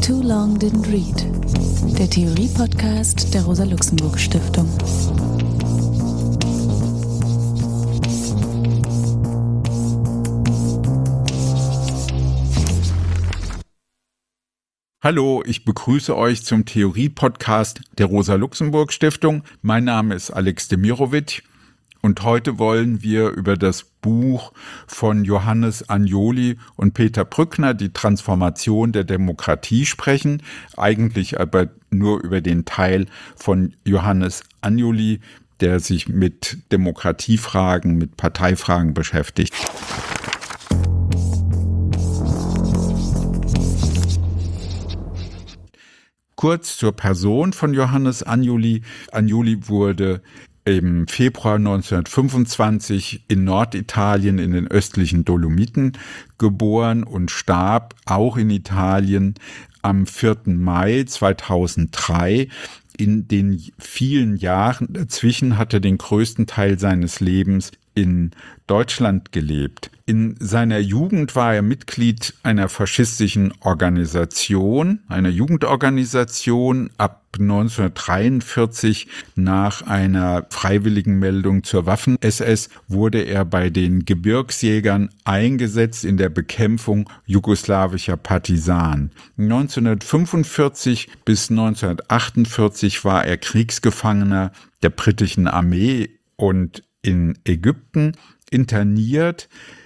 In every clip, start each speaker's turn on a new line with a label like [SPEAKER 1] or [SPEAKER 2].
[SPEAKER 1] Too Long Didn't Read, der Theorie-Podcast der Rosa-Luxemburg-Stiftung.
[SPEAKER 2] Hallo, ich begrüße euch zum Theorie-Podcast der Rosa-Luxemburg-Stiftung. Mein Name ist Alex Demirovic und heute wollen wir über das Buch von Johannes Agnoli und Peter Brückner, die Transformation der Demokratie, sprechen. Eigentlich aber nur über den Teil von Johannes Agnoli, der sich mit Demokratiefragen, mit Parteifragen beschäftigt. Kurz zur Person von Johannes Agnoli. Agnoli wurde im Februar 1925 in Norditalien in den östlichen Dolomiten geboren und starb auch in Italien am 4. Mai 2003. In den vielen Jahren dazwischen hat er den größten Teil seines Lebens in Deutschland gelebt. In seiner Jugend war er Mitglied einer faschistischen Organisation, einer Jugendorganisation. Ab 1943, nach einer Freiwilligenmeldung zur Waffen-SS, wurde er bei den Gebirgsjägern eingesetzt in der Bekämpfung jugoslawischer Partisanen. 1945 bis 1948 war er Kriegsgefangener der britischen Armee und in Ägypten, interniert.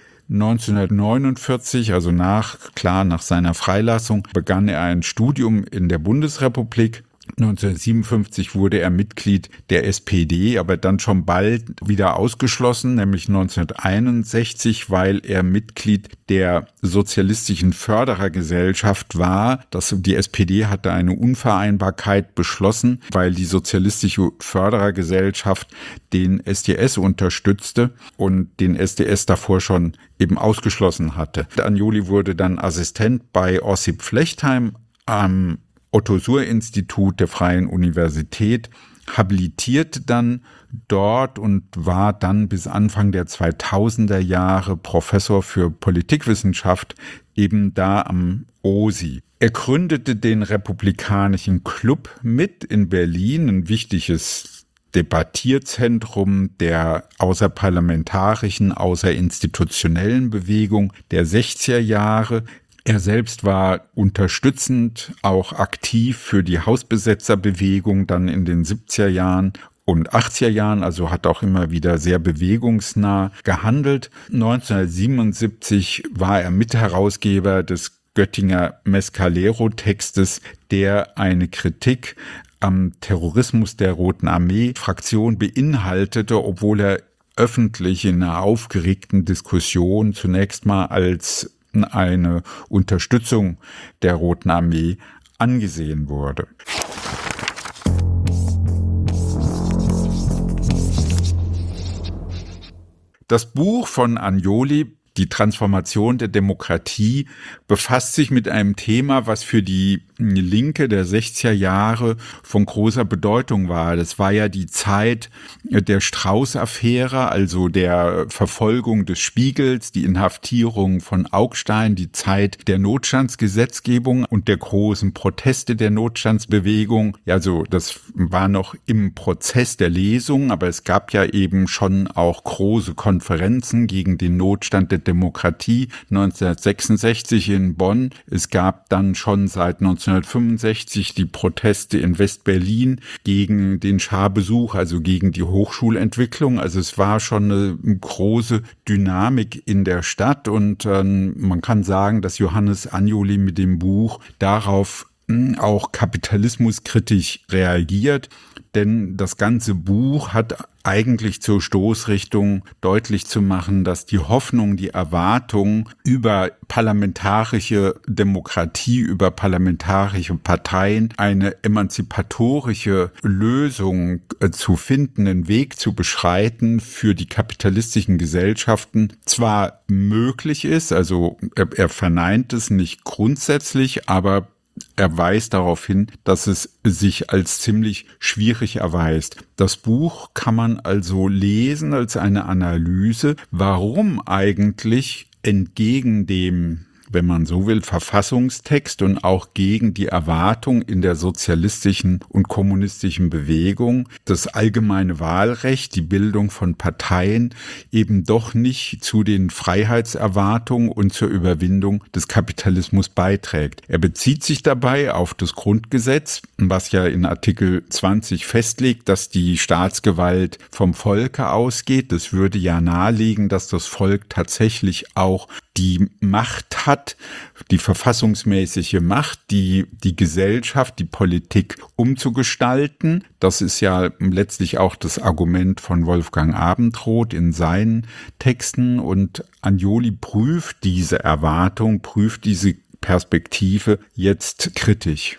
[SPEAKER 2] 1949, also nach seiner Freilassung, begann er ein Studium in der Bundesrepublik. 1957 wurde er Mitglied der SPD, aber dann schon bald wieder ausgeschlossen, nämlich 1961, weil er Mitglied der Sozialistischen Förderergesellschaft war. Die SPD hatte eine Unvereinbarkeit beschlossen, weil die Sozialistische Förderergesellschaft den SDS unterstützte und den SDS davor schon eben ausgeschlossen hatte. Agnoli wurde dann Assistent bei Ossip Flechtheim am Otto-Suhr-Institut der Freien Universität, habilitierte dann dort und war dann bis Anfang der 2000er Jahre Professor für Politikwissenschaft eben da am OSI. Er gründete den Republikanischen Club mit in Berlin, ein wichtiges Debattierzentrum der außerparlamentarischen, außerinstitutionellen Bewegung der 60er Jahre. Er selbst war unterstützend auch aktiv für die Hausbesetzerbewegung dann in den 70er Jahren und 80er Jahren, also hat auch immer wieder sehr bewegungsnah gehandelt. 1977 war er Mitherausgeber des Göttinger Mescalero-Textes, der eine Kritik am Terrorismus der Roten Armee-Fraktion beinhaltete, obwohl er öffentlich in einer aufgeregten Diskussion zunächst mal als eine Unterstützung der Roten Armee angesehen wurde. Das Buch von Agnoli, die Transformation der Demokratie, befasst sich mit einem Thema, was für die Linke der 60er Jahre von großer Bedeutung war. Das war ja die Zeit der Strauß-Affäre, also der Verfolgung des Spiegels, die Inhaftierung von Augstein, die Zeit der Notstandsgesetzgebung und der großen Proteste der Notstandsbewegung. Also das war noch im Prozess der Lesung, aber es gab ja eben schon auch große Konferenzen gegen den Notstand der Demokratie 1966 in Bonn. Es gab dann schon seit 1965 die Proteste in West-Berlin gegen den Scharbesuch, also gegen die Hochschulentwicklung. Also es war schon eine große Dynamik in der Stadt und man kann sagen, dass Johannes Agnoli mit dem Buch darauf auch kapitalismuskritisch reagiert, denn das ganze Buch hat eigentlich zur Stoßrichtung deutlich zu machen, dass die Hoffnung, die Erwartung über parlamentarische Demokratie, über parlamentarische Parteien, eine emanzipatorische Lösung zu finden, einen Weg zu beschreiten für die kapitalistischen Gesellschaften zwar möglich ist, also er verneint es nicht grundsätzlich, aber er weist darauf hin, dass es sich als ziemlich schwierig erweist. Das Buch kann man also lesen als eine Analyse, warum eigentlich entgegen dem wenn man so will, Verfassungstext und auch gegen die Erwartung in der sozialistischen und kommunistischen Bewegung, das allgemeine Wahlrecht, die Bildung von Parteien eben doch nicht zu den Freiheitserwartungen und zur Überwindung des Kapitalismus beiträgt. Er bezieht sich dabei auf das Grundgesetz, was ja in Artikel 20 festlegt, dass die Staatsgewalt vom Volke ausgeht. Das würde ja nahelegen, dass das Volk tatsächlich auch die Macht hat, die verfassungsmäßige Macht, die Gesellschaft, die Politik umzugestalten. Das ist ja letztlich auch das Argument von Wolfgang Abendroth in seinen Texten. Und Agnoli prüft diese Erwartung, prüft diese Perspektive jetzt kritisch.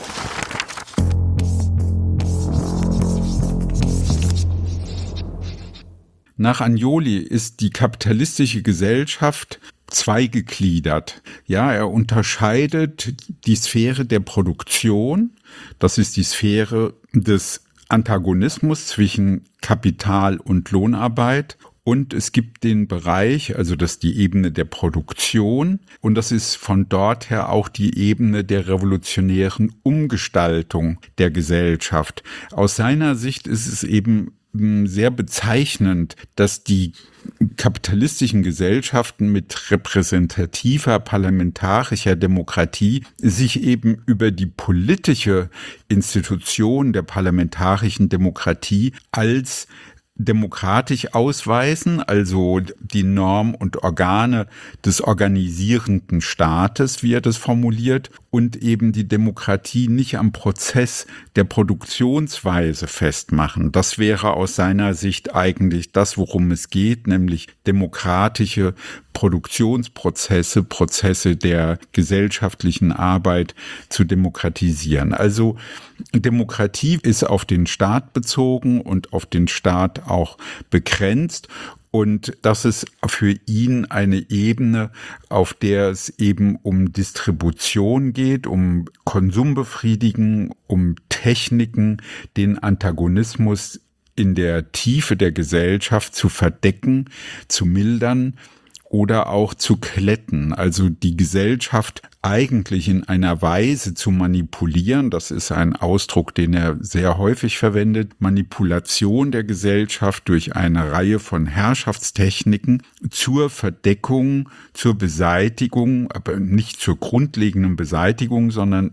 [SPEAKER 2] Nach Agnoli ist die kapitalistische Gesellschaft zweigegliedert. Ja, er unterscheidet die Sphäre der Produktion, das ist die Sphäre des Antagonismus zwischen Kapital und Lohnarbeit. Und es gibt den Bereich, also das ist die Ebene der Produktion und das ist von dort her auch die Ebene der revolutionären Umgestaltung der Gesellschaft. Aus seiner Sicht ist es eben sehr bezeichnend, dass die kapitalistischen Gesellschaften mit repräsentativer parlamentarischer Demokratie sich eben über die politische Institution der parlamentarischen Demokratie als demokratisch ausweisen, also die Norm und Organe des organisierenden Staates, wie er das formuliert, und eben die Demokratie nicht am Prozess der Produktionsweise festmachen. Das wäre aus seiner Sicht eigentlich das, worum es geht, nämlich demokratische Produktionsprozesse, Prozesse der gesellschaftlichen Arbeit zu demokratisieren. Also Demokratie ist auf den Staat bezogen und auf den Staat auch begrenzt. Und das ist für ihn eine Ebene, auf der es eben um Distribution geht, um Konsumbefriedigen, um Techniken, den Antagonismus in der Tiefe der Gesellschaft zu verdecken, zu mildern oder auch zu glätten, also die Gesellschaft eigentlich in einer Weise zu manipulieren. Das ist ein Ausdruck, den er sehr häufig verwendet. Manipulation der Gesellschaft durch eine Reihe von Herrschaftstechniken zur Verdeckung, zur Beseitigung, aber nicht zur grundlegenden Beseitigung, sondern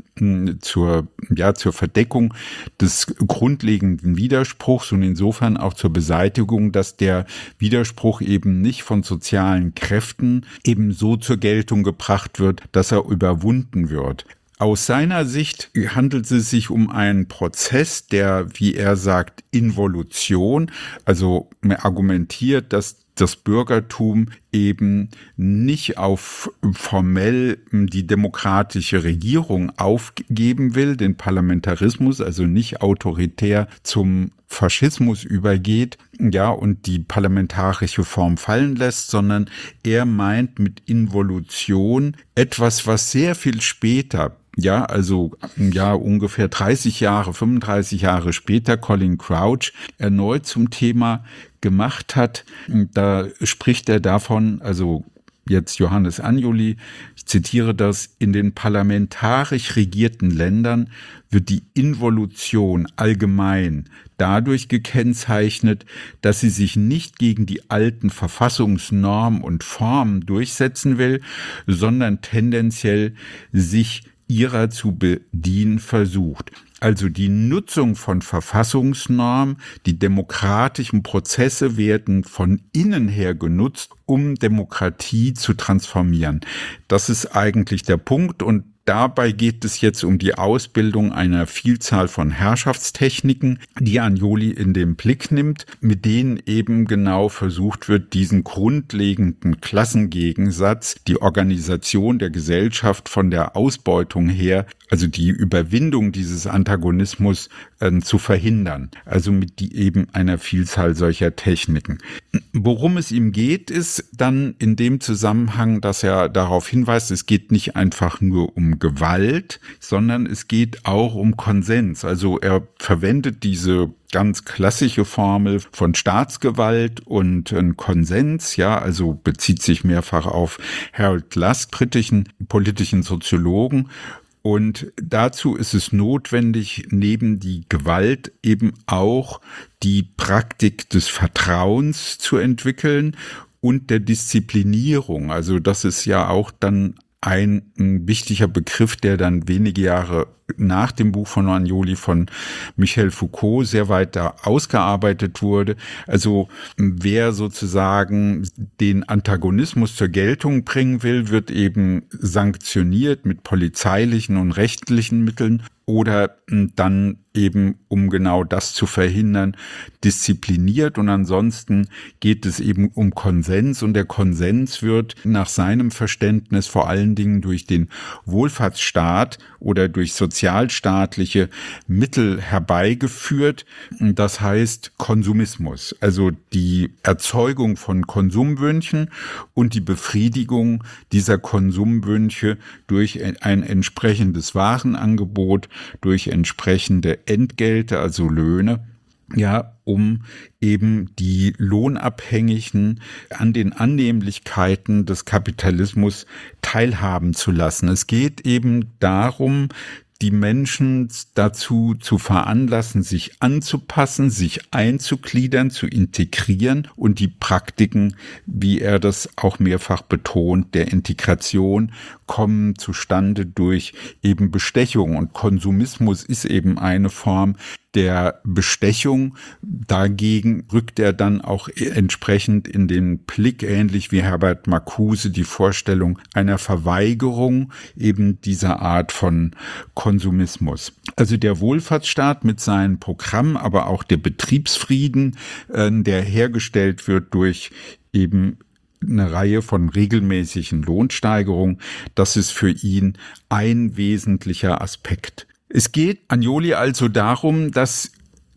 [SPEAKER 2] zur Verdeckung des grundlegenden Widerspruchs und insofern auch zur Beseitigung, dass der Widerspruch eben nicht von sozialen Kräften eben so zur Geltung gebracht wird, dass er überwunden wird. Aus seiner Sicht handelt es sich um einen Prozess der, wie er sagt, Involution. Also er argumentiert, dass das Bürgertum eben nicht auf formell die demokratische Regierung aufgeben will, den Parlamentarismus, also nicht autoritär zum Faschismus übergeht, ja, und die parlamentarische Form fallen lässt, sondern er meint mit Involution etwas, was sehr viel später, ungefähr 35 Jahre später Colin Crouch erneut zum Thema gemacht hat. Da spricht er davon, also jetzt Johannes Agnoli, ich zitiere das: In den parlamentarisch regierten Ländern wird die Involution allgemein dadurch gekennzeichnet, dass sie sich nicht gegen die alten Verfassungsnormen und Formen durchsetzen will, sondern tendenziell sich ihrer zu bedienen versucht. Also die Nutzung von Verfassungsnormen, die demokratischen Prozesse werden von innen her genutzt, um Demokratie zu transformieren. Das ist eigentlich der Punkt und dabei geht es jetzt um die Ausbildung einer Vielzahl von Herrschaftstechniken, die Agnoli in den Blick nimmt, mit denen eben genau versucht wird, diesen grundlegenden Klassengegensatz, die Organisation der Gesellschaft von der Ausbeutung her also die Überwindung dieses Antagonismus zu verhindern, also mit eben einer Vielzahl solcher Techniken. Worum es ihm geht, ist dann in dem Zusammenhang, dass er darauf hinweist, es geht nicht einfach nur um Gewalt, sondern es geht auch um Konsens. Also er verwendet diese ganz klassische Formel von Staatsgewalt und Konsens, ja, also bezieht sich mehrfach auf Harold Lusk, britischen politischen Soziologen. Und dazu ist es notwendig, neben die Gewalt eben auch die Praktik des Vertrauens zu entwickeln und der Disziplinierung. Also das ist ja auch dann ein wichtiger Begriff, der dann wenige Jahre nach dem Buch von Agnoli von Michel Foucault sehr weiter ausgearbeitet wurde. Also wer sozusagen den Antagonismus zur Geltung bringen will, wird eben sanktioniert mit polizeilichen und rechtlichen Mitteln oder dann eben, um genau das zu verhindern, diszipliniert. Und ansonsten geht es eben um Konsens. Und der Konsens wird nach seinem Verständnis vor allen Dingen durch den Wohlfahrtsstaat oder durch sozialstaatliche Mittel herbeigeführt. Das heißt Konsumismus, also die Erzeugung von Konsumwünschen und die Befriedigung dieser Konsumwünsche durch ein entsprechendes Warenangebot, durch entsprechende Entgelte, also Löhne, ja, um eben die Lohnabhängigen an den Annehmlichkeiten des Kapitalismus teilhaben zu lassen. Es geht eben darum, die Menschen dazu zu veranlassen, sich anzupassen, sich einzugliedern, zu integrieren und die Praktiken, wie er das auch mehrfach betont, der Integration kommen zustande durch eben Bestechung. Und Konsumismus ist eben eine Form der Bestechung. Dagegen rückt er dann auch entsprechend in den Blick, ähnlich wie Herbert Marcuse, die Vorstellung einer Verweigerung eben dieser Art von Konsumismus. Also der Wohlfahrtsstaat mit seinem Programm, aber auch der Betriebsfrieden, der hergestellt wird durch eben eine Reihe von regelmäßigen Lohnsteigerungen, das ist für ihn ein wesentlicher Aspekt. Es geht Agnoli also darum, dass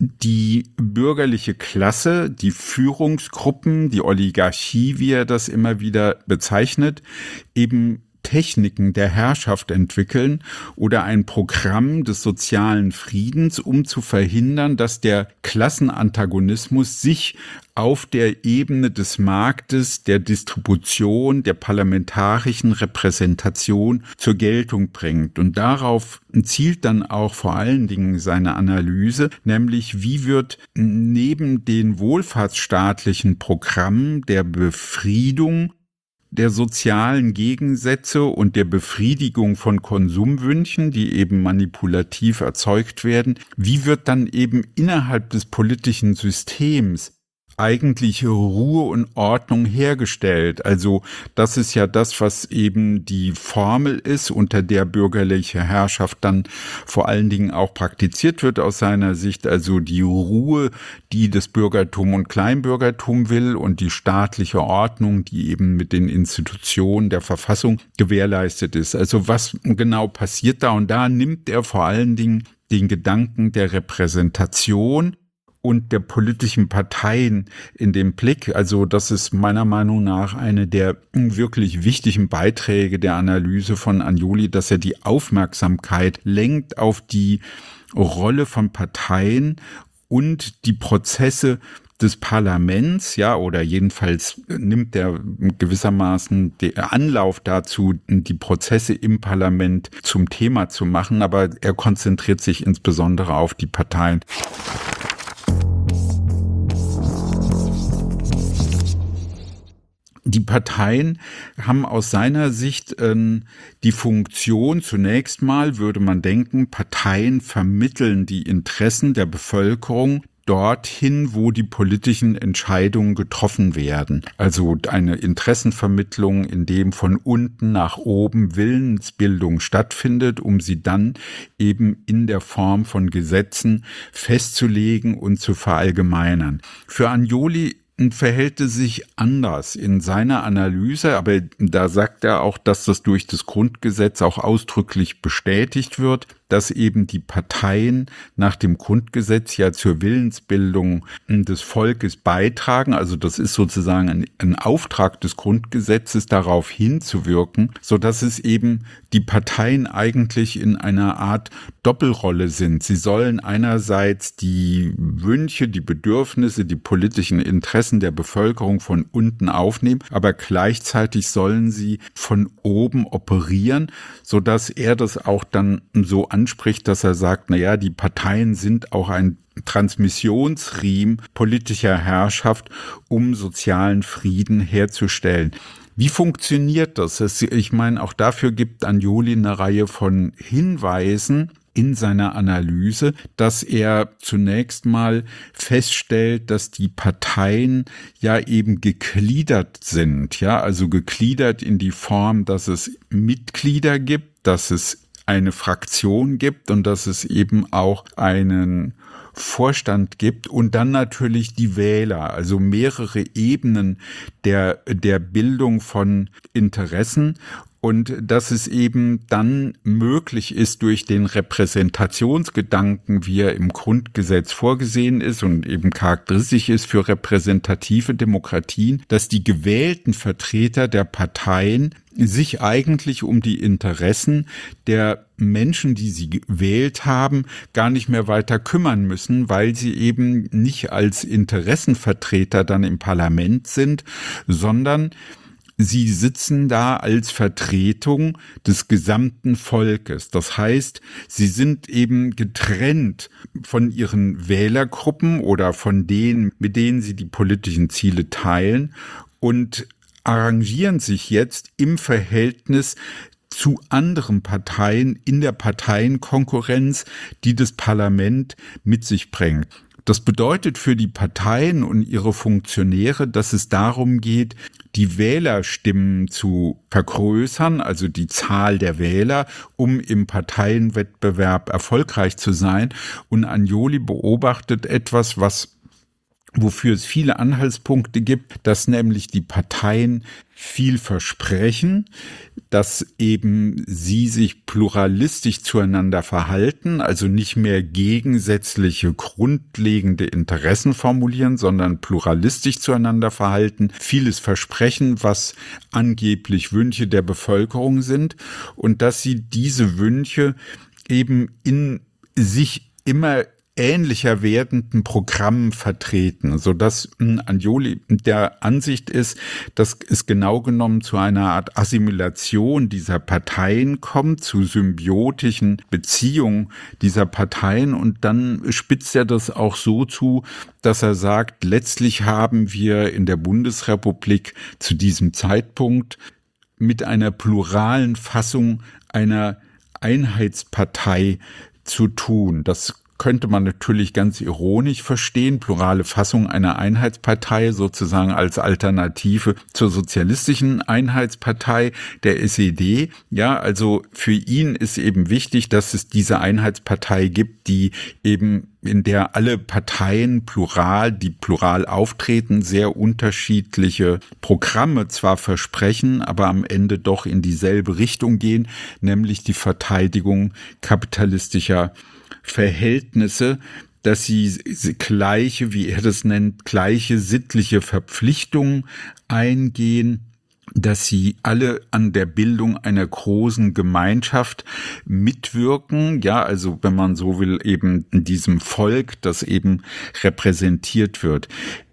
[SPEAKER 2] die bürgerliche Klasse, die Führungsgruppen, die Oligarchie, wie er das immer wieder bezeichnet, eben Techniken der Herrschaft entwickeln oder ein Programm des sozialen Friedens, um zu verhindern, dass der Klassenantagonismus sich auf der Ebene des Marktes, der Distribution, der parlamentarischen Repräsentation zur Geltung bringt. Und darauf zielt dann auch vor allen Dingen seine Analyse, nämlich wie wird neben den wohlfahrtsstaatlichen Programmen der Befriedung der sozialen Gegensätze und der Befriedigung von Konsumwünschen, die eben manipulativ erzeugt werden, wie wird dann eben innerhalb des politischen Systems eigentliche Ruhe und Ordnung hergestellt. Also das ist ja das, was eben die Formel ist, unter der bürgerliche Herrschaft dann vor allen Dingen auch praktiziert wird aus seiner Sicht. Also die Ruhe, die das Bürgertum und Kleinbürgertum will und die staatliche Ordnung, die eben mit den Institutionen der Verfassung gewährleistet ist. Also was genau passiert da? Und da nimmt er vor allen Dingen den Gedanken der Repräsentation und der politischen Parteien in den Blick. Also das ist meiner Meinung nach eine der wirklich wichtigen Beiträge der Analyse von Agnoli, dass er die Aufmerksamkeit lenkt auf die Rolle von Parteien und die Prozesse des Parlaments, ja, oder jedenfalls nimmt er gewissermaßen den Anlauf dazu, die Prozesse im Parlament zum Thema zu machen, aber er konzentriert sich insbesondere auf die Parteien. Die Parteien haben aus seiner Sicht die Funktion, zunächst mal würde man denken, Parteien vermitteln die Interessen der Bevölkerung dorthin, wo die politischen Entscheidungen getroffen werden. Also eine Interessenvermittlung, in dem von unten nach oben Willensbildung stattfindet, um sie dann eben in der Form von Gesetzen festzulegen und zu verallgemeinern. Für Agnoli verhält es sich anders in seiner Analyse, aber da sagt er auch, dass das durch das Grundgesetz auch ausdrücklich bestätigt wird, dass eben die Parteien nach dem Grundgesetz ja zur Willensbildung des Volkes beitragen. Also das ist sozusagen ein Auftrag des Grundgesetzes, darauf hinzuwirken, sodass es eben die Parteien eigentlich in einer Art Doppelrolle sind. Sie sollen einerseits die Wünsche, die Bedürfnisse, die politischen Interessen der Bevölkerung von unten aufnehmen, aber gleichzeitig sollen sie von oben operieren, sodass er das auch dann so anspricht, dass er sagt, naja, die Parteien sind auch ein Transmissionsriemen politischer Herrschaft, um sozialen Frieden herzustellen. Wie funktioniert das? Ich meine, auch dafür gibt Anjoli eine Reihe von Hinweisen in seiner Analyse, dass er zunächst mal feststellt, dass die Parteien ja eben gegliedert sind, ja, also gegliedert in die Form, dass es Mitglieder gibt, dass es eine Fraktion gibt und dass es eben auch einen Vorstand gibt und dann natürlich die Wähler, also mehrere Ebenen der Bildung von Interessen und dass es eben dann möglich ist durch den Repräsentationsgedanken, wie er im Grundgesetz vorgesehen ist und eben charakteristisch ist für repräsentative Demokratien, dass die gewählten Vertreter der Parteien sich eigentlich um die Interessen der Menschen, die sie gewählt haben, gar nicht mehr weiter kümmern müssen, weil sie eben nicht als Interessenvertreter dann im Parlament sind, sondern sie sitzen da als Vertretung des gesamten Volkes. Das heißt, sie sind eben getrennt von ihren Wählergruppen oder von denen, mit denen sie die politischen Ziele teilen und arrangieren sich jetzt im Verhältnis zu anderen Parteien in der Parteienkonkurrenz, die das Parlament mit sich bringt. Das bedeutet für die Parteien und ihre Funktionäre, dass es darum geht, die Wählerstimmen zu vergrößern, also die Zahl der Wähler, um im Parteienwettbewerb erfolgreich zu sein. Und Anjoli beobachtet etwas, wofür es viele Anhaltspunkte gibt, dass nämlich die Parteien viel versprechen, dass eben sie sich pluralistisch zueinander verhalten, also nicht mehr gegensätzliche, grundlegende Interessen formulieren, sondern pluralistisch zueinander verhalten, vieles versprechen, was angeblich Wünsche der Bevölkerung sind und dass sie diese Wünsche eben in sich immer ähnlicher werdenden Programmen vertreten, sodass Anjoli der Ansicht ist, dass es genau genommen zu einer Art Assimilation dieser Parteien kommt, zu symbiotischen Beziehungen dieser Parteien und dann spitzt er das auch so zu, dass er sagt, letztlich haben wir in der Bundesrepublik zu diesem Zeitpunkt mit einer pluralen Fassung einer Einheitspartei zu tun. Das könnte man natürlich ganz ironisch verstehen, plurale Fassung einer Einheitspartei sozusagen als Alternative zur sozialistischen Einheitspartei der SED. Ja, also für ihn ist eben wichtig, dass es diese Einheitspartei gibt, die eben in der alle Parteien die plural auftreten, sehr unterschiedliche Programme zwar versprechen, aber am Ende doch in dieselbe Richtung gehen, nämlich die Verteidigung kapitalistischer Verhältnisse, dass sie gleiche, wie er das nennt, gleiche sittliche Verpflichtungen eingehen, dass sie alle an der Bildung einer großen Gemeinschaft mitwirken, ja, also wenn man so will, eben in diesem Volk, das eben repräsentiert wird.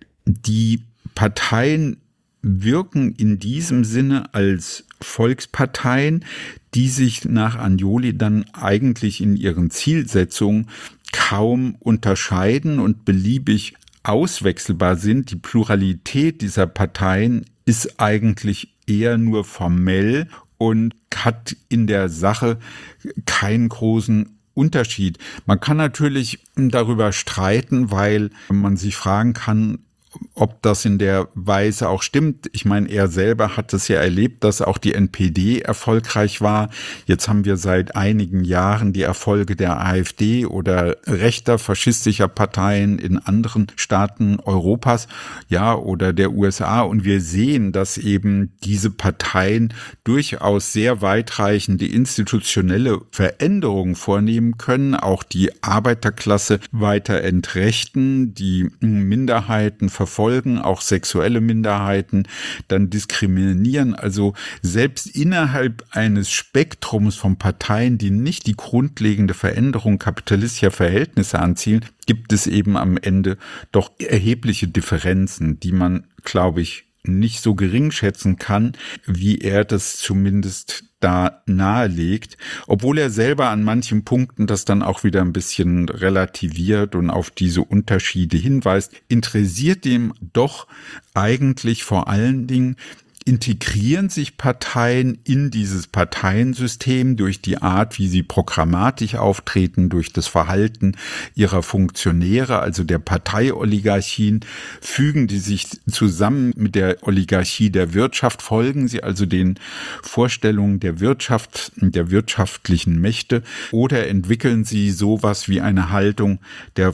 [SPEAKER 2] Die Parteien wirken in diesem Sinne als Volksparteien, die sich nach Anjoli dann eigentlich in ihren Zielsetzungen kaum unterscheiden und beliebig auswechselbar sind. Die Pluralität dieser Parteien ist eigentlich eher nur formell und hat in der Sache keinen großen Unterschied. Man kann natürlich darüber streiten, weil man sich fragen kann, ob das in der Weise auch stimmt. Ich meine, er selber hat es ja erlebt, dass auch die NPD erfolgreich war. Jetzt haben wir seit einigen Jahren die Erfolge der AfD oder rechter faschistischer Parteien in anderen Staaten Europas, ja, oder der USA. Und wir sehen, dass eben diese Parteien durchaus sehr weitreichende institutionelle Veränderungen vornehmen können, auch die Arbeiterklasse weiter entrechten, die Minderheiten verfolgen, auch sexuelle Minderheiten, dann diskriminieren. Also selbst innerhalb eines Spektrums von Parteien, die nicht die grundlegende Veränderung kapitalistischer Verhältnisse anzielen, gibt es eben am Ende doch erhebliche Differenzen, die man, glaube ich, nicht so gering schätzen kann, wie er das zumindest da nahelegt, obwohl er selber an manchen Punkten das dann auch wieder ein bisschen relativiert und auf diese Unterschiede hinweist, interessiert ihm doch eigentlich vor allen Dingen, integrieren sich Parteien in dieses Parteiensystem durch die Art, wie sie programmatisch auftreten, durch das Verhalten ihrer Funktionäre, also der Parteioligarchien, fügen die sich zusammen mit der Oligarchie der Wirtschaft, folgen sie also den Vorstellungen der Wirtschaft, der wirtschaftlichen Mächte, oder entwickeln sie sowas wie eine Haltung der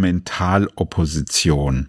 [SPEAKER 2] Fundamentalopposition.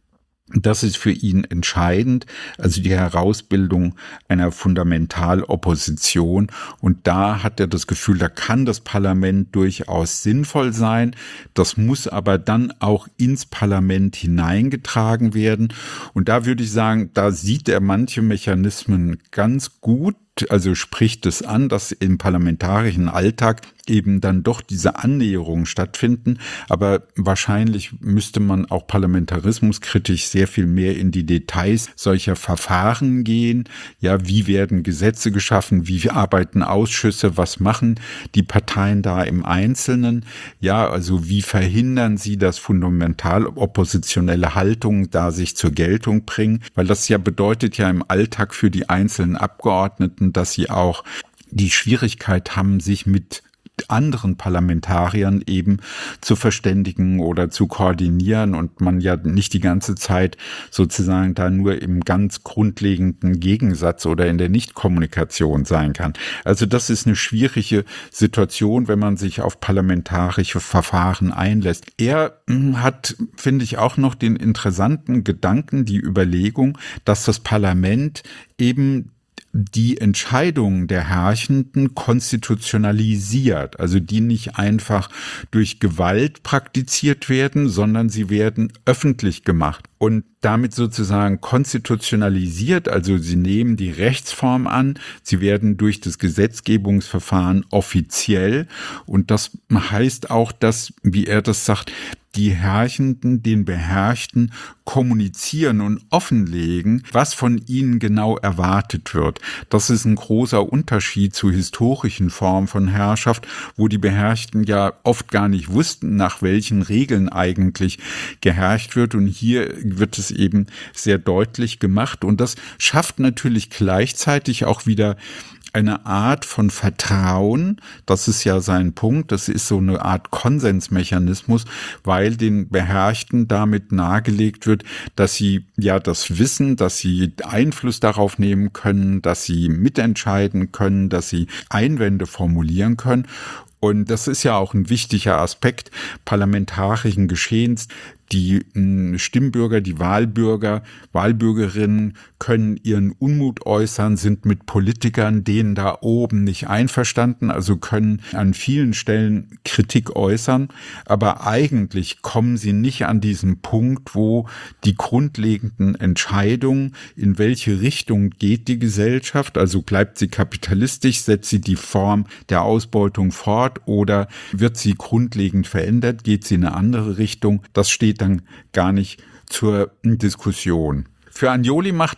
[SPEAKER 2] Das ist für ihn entscheidend, also die Herausbildung einer Fundamentalopposition. Und da hat er das Gefühl, da kann das Parlament durchaus sinnvoll sein. Das muss aber dann auch ins Parlament hineingetragen werden. Und da würde ich sagen, da sieht er manche Mechanismen ganz gut. Also spricht es an, dass im parlamentarischen Alltag eben dann doch diese Annäherungen stattfinden. Aber wahrscheinlich müsste man auch parlamentarismuskritisch sehr viel mehr in die Details solcher Verfahren gehen. Ja, wie werden Gesetze geschaffen? Wie arbeiten Ausschüsse? Was machen die Parteien da im Einzelnen? Ja, also wie verhindern sie, dass fundamental oppositionelle Haltungen da sich zur Geltung bringen? Weil das ja bedeutet ja im Alltag für die einzelnen Abgeordneten, dass sie auch die Schwierigkeit haben, sich mit anderen Parlamentariern eben zu verständigen oder zu koordinieren und man ja nicht die ganze Zeit sozusagen da nur im ganz grundlegenden Gegensatz oder in der Nichtkommunikation sein kann. Also das ist eine schwierige Situation, wenn man sich auf parlamentarische Verfahren einlässt. Er hat, finde ich, auch noch den interessanten Gedanken, die Überlegung, dass das Parlament eben die Entscheidungen der Herrschenden konstitutionalisiert, also die nicht einfach durch Gewalt praktiziert werden, sondern sie werden öffentlich gemacht und damit sozusagen konstitutionalisiert, also sie nehmen die Rechtsform an, sie werden durch das Gesetzgebungsverfahren offiziell und das heißt auch, dass, wie er das sagt, die Herrschenden den Beherrschten kommunizieren und offenlegen, was von ihnen genau erwartet wird. Das ist ein großer Unterschied zu historischen Formen von Herrschaft, wo die Beherrschten ja oft gar nicht wussten, nach welchen Regeln eigentlich geherrscht wird. Und hier wird es eben sehr deutlich gemacht. Und das schafft natürlich gleichzeitig auch wieder eine Art von Vertrauen, das ist ja sein Punkt, das ist so eine Art Konsensmechanismus, weil den Beherrschten damit nahegelegt wird, dass sie ja das wissen, dass sie Einfluss darauf nehmen können, dass sie mitentscheiden können, dass sie Einwände formulieren können. Und das ist ja auch ein wichtiger Aspekt parlamentarischen Geschehens. Die Stimmbürger, die Wahlbürger, Wahlbürgerinnen können ihren Unmut äußern, sind mit Politikern, denen da oben nicht einverstanden, also können an vielen Stellen Kritik äußern, aber eigentlich kommen sie nicht an diesen Punkt, wo die grundlegenden Entscheidungen, in welche Richtung geht die Gesellschaft, also bleibt sie kapitalistisch, setzt sie die Form der Ausbeutung fort oder wird sie grundlegend verändert, geht sie in eine andere Richtung, das steht dann gar nicht zur Diskussion. Für Agnoli macht es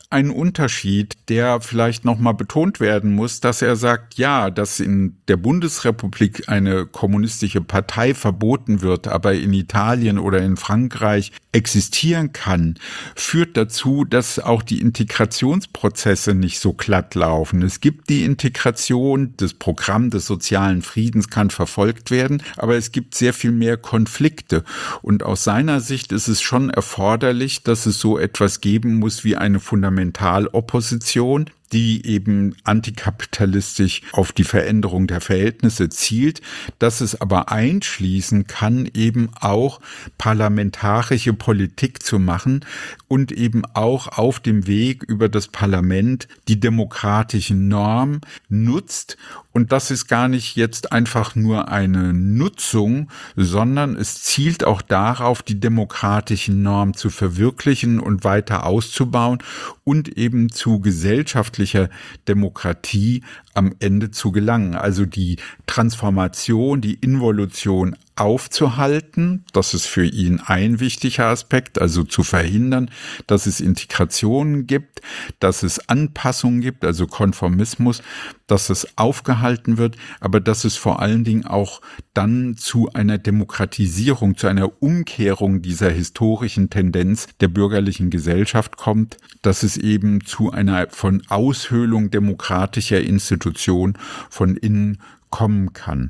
[SPEAKER 2] einen Unterschied, der vielleicht nochmal betont werden muss, dass er sagt, ja, dass in der Bundesrepublik eine kommunistische Partei verboten wird, aber in Italien oder in Frankreich existieren kann, führt dazu, dass auch die Integrationsprozesse nicht so glatt laufen. Es gibt die Integration, das Programm des sozialen Friedens kann verfolgt werden, aber es gibt sehr viel mehr Konflikte. Und aus seiner Sicht ist es schon erforderlich, dass es so etwas geben muss wie eine Fundamentalopposition, die eben antikapitalistisch auf die Veränderung der Verhältnisse zielt, dass es aber einschließen kann, eben auch parlamentarische Politik zu machen und eben auch auf dem Weg über das Parlament die demokratischen Normen nutzt. Und das ist gar nicht jetzt einfach nur eine Nutzung, sondern es zielt auch darauf, die demokratischen Normen zu verwirklichen und weiter auszubauen und eben zu gesellschaftlicher Demokratie am Ende zu gelangen. Also die Transformation, die Involution aufzuhalten, das ist für ihn ein wichtiger Aspekt, also zu verhindern, dass es Integrationen gibt, dass es Anpassungen gibt, also Konformismus, dass es aufgehalten wird, aber dass es vor allen Dingen auch dann zu einer Demokratisierung, zu einer Umkehrung dieser historischen Tendenz der bürgerlichen Gesellschaft kommt, dass es eben zu einer von Aushöhlung demokratischer Institutionen von innen kommen kann.